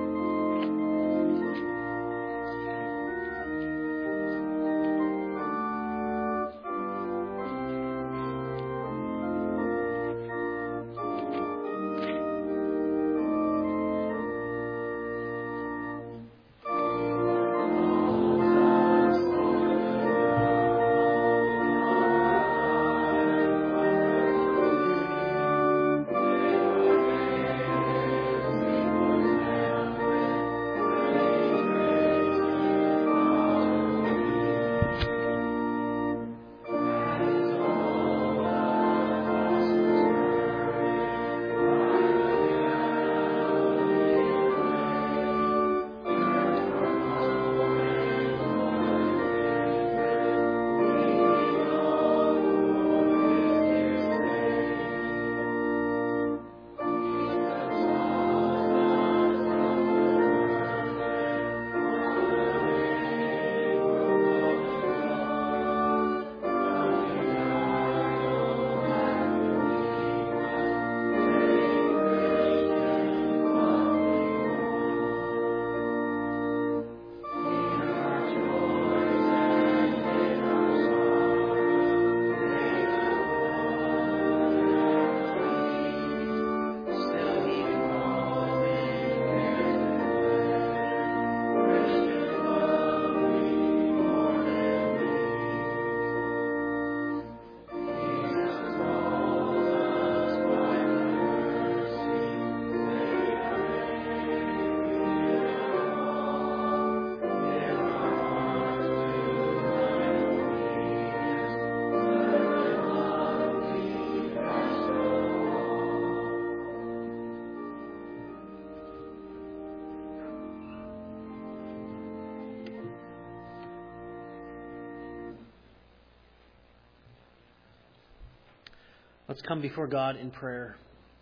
[SPEAKER 1] Let's come before God in prayer.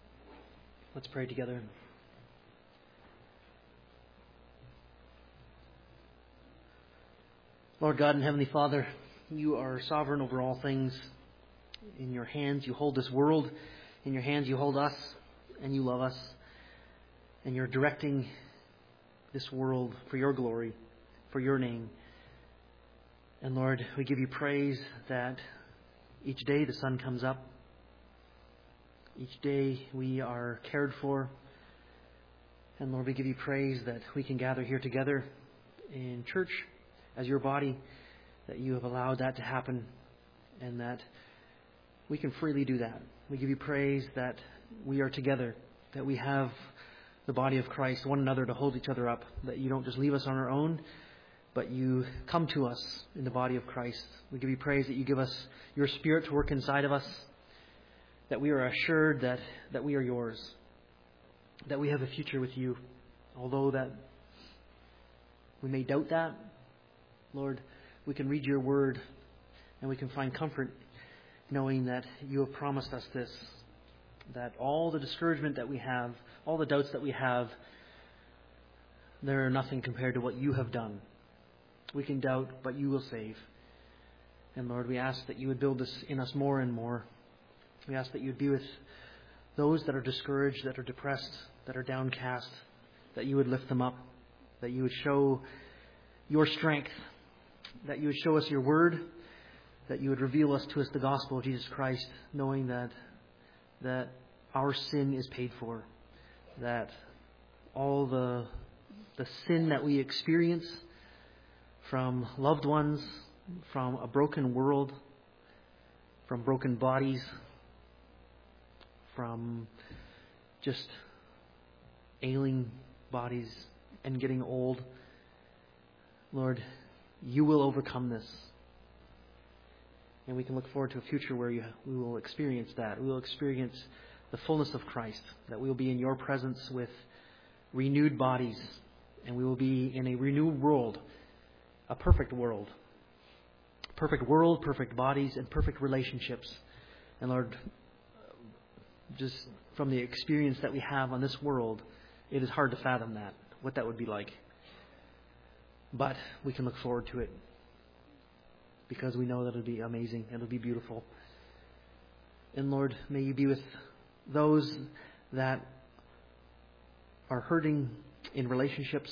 [SPEAKER 1] Let's pray together. Lord God and Heavenly Father, you are sovereign over all things. In your hands you hold this world. In your hands you hold us, and you love us. And you're directing this world for your glory, for your name. And Lord, we give you praise that each day the sun comes up. Each day we are cared for. And Lord, we give you praise that we can gather here together in church as your body, that you have allowed that to happen, and that we can freely do that. We give you praise that we are together, that we have the body of Christ, one another to hold each other up, that you don't just leave us on our own, but you come to us in the body of Christ. We give you praise that you give us your Spirit to work inside of us, that we are assured that we are yours, that we have a future with you. Although that we may doubt that, Lord, we can read your word and we can find comfort knowing that you have promised us this, that all the discouragement that we have, all the doubts that we have, they're nothing compared to what you have done. We can doubt, but you will save. And Lord, we ask that you would build this in us more and more. We ask that you would be with those that are discouraged, that are depressed, that are downcast, that you would lift them up, that you would show your strength, that you would show us your word, that you would reveal to us the gospel of Jesus Christ, knowing that our sin is paid for, that all the sin that we experience from loved ones, from a broken world, from broken bodies, from just ailing bodies and getting old, Lord, you will overcome this. And we can look forward to a future where we will experience that. We will experience the fullness of Christ, that we will be in your presence with renewed bodies, and we will be in a renewed world, a perfect world. Perfect world, perfect bodies, and perfect relationships. And Lord, just from the experience that we have on this world, it is hard to fathom that, what that would be like. But we can look forward to it because we know that it'll be amazing, it'll be beautiful. And Lord, may you be with those that are hurting in relationships.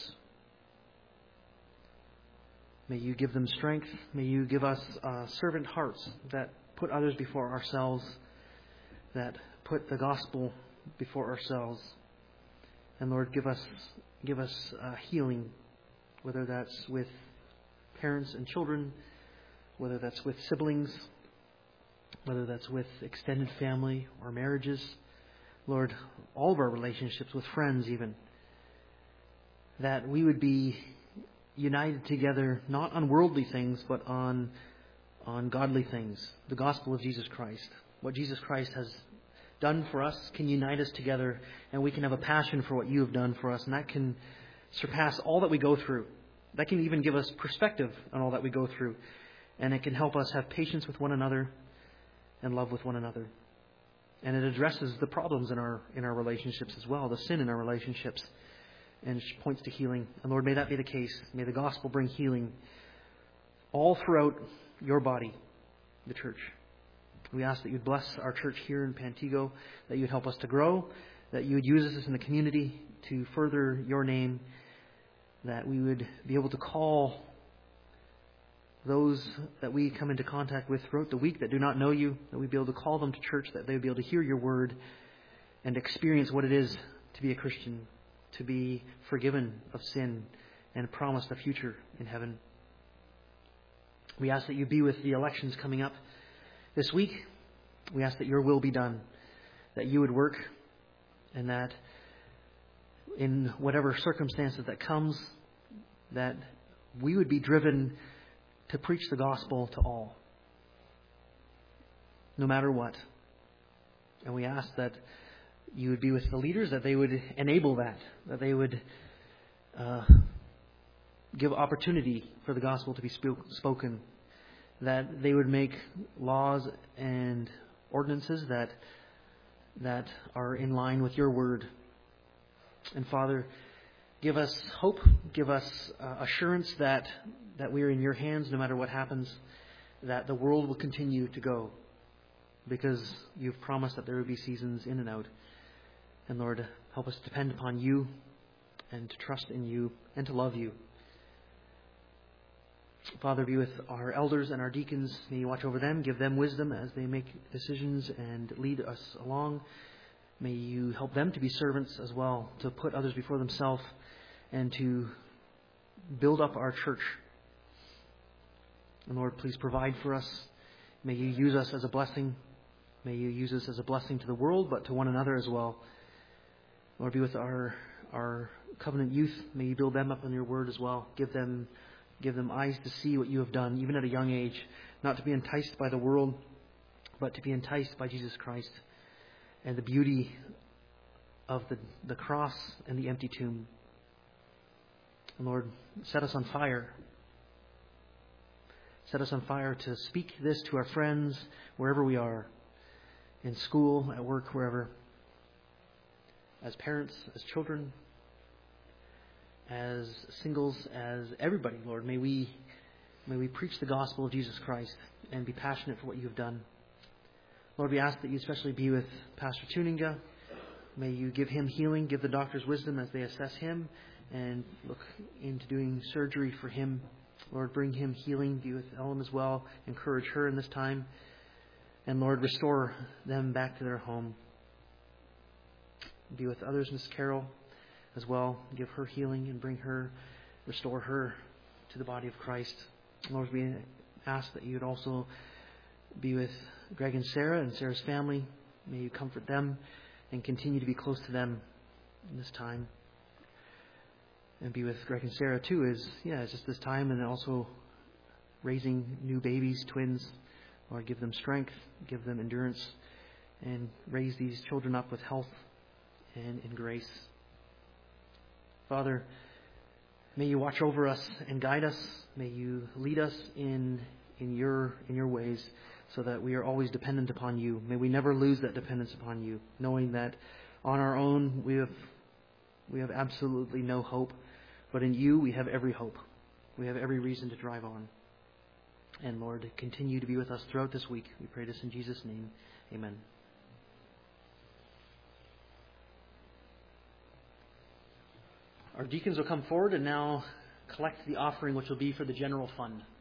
[SPEAKER 1] May you give them strength. May you give us servant hearts that put others before ourselves, that put the gospel before ourselves. And Lord, give us healing, whether that's with parents and children, whether that's with siblings, whether that's with extended family or marriages. Lord, all of our relationships with friends even, that we would be united together, not on worldly things, but on godly things. The gospel of Jesus Christ. What Jesus Christ has done for us can unite us together, and we can have a passion for what you have done for us, and that can surpass all that we go through. That can even give us perspective on all that we go through, and it can help us have patience with one another and love with one another. And it addresses the problems in our relationships as well, the sin in our relationships, and it points to healing. And Lord, may that be the case. May the gospel bring healing all throughout your body, the church. We ask that you'd bless our church here in Pantego, that you'd help us to grow, that you would use us in the community to further your name, that we would be able to call those that we come into contact with throughout the week that do not know you, that we'd be able to call them to church, that they would be able to hear your word and experience what it is to be a Christian, to be forgiven of sin and promised a future in heaven. We ask that you be with the elections coming up this week. We ask that your will be done, that you would work, and that in whatever circumstances that comes, that we would be driven to preach the gospel to all, no matter what. And we ask that you would be with the leaders, that they would enable that they would give opportunity for the gospel to be spoken, that they would make laws and ordinances that are in line with your word. And Father, give us hope, give us assurance that we are in your hands no matter what happens, that the world will continue to go, because you've promised that there will be seasons in and out. And Lord, help us to depend upon you and to trust in you and to love you. Father, be with our elders and our deacons. May you watch over them, give them wisdom as they make decisions and lead us along. May you help them to be servants as well, to put others before themselves and to build up our church. And Lord, please provide for us. May you use us as a blessing. May you use us as a blessing to the world, but to one another as well. Lord, be with our covenant youth. May you build them up in your word as well. Give them eyes to see what you have done, even at a young age, not to be enticed by the world, but to be enticed by Jesus Christ and the beauty of the cross and the empty tomb. And Lord, set us on fire. Set us on fire to speak this to our friends wherever we are, in school, at work, wherever, as parents, as children, as singles, as everybody, Lord. May we preach the gospel of Jesus Christ and be passionate for what you have done. Lord, we ask that you especially be with Pastor Tuninga. May you give him healing, give the doctors wisdom as they assess him and look into doing surgery for him. Lord, bring him healing. Be with Ellen as well. Encourage her in this time. And Lord, restore them back to their home. Be with others, Miss Carol, as well. Give her healing and restore her to the body of Christ. Lord, we ask that you would also be with Greg and Sarah's family. May you comfort them and continue to be close to them in this time. And be with Greg and Sarah too, it's just this time, and also raising new babies, twins. Lord, give them strength, give them endurance, and raise these children up with health and in grace. Father, may you watch over us and guide us. May you lead us in your ways, so that we are always dependent upon you. May we never lose that dependence upon you, knowing that on our own we have absolutely no hope. But in you, we have every hope. We have every reason to drive on. And Lord, continue to be with us throughout this week. We pray this in Jesus' name. Amen. Our deacons will come forward and now collect the offering, which will be for the general fund.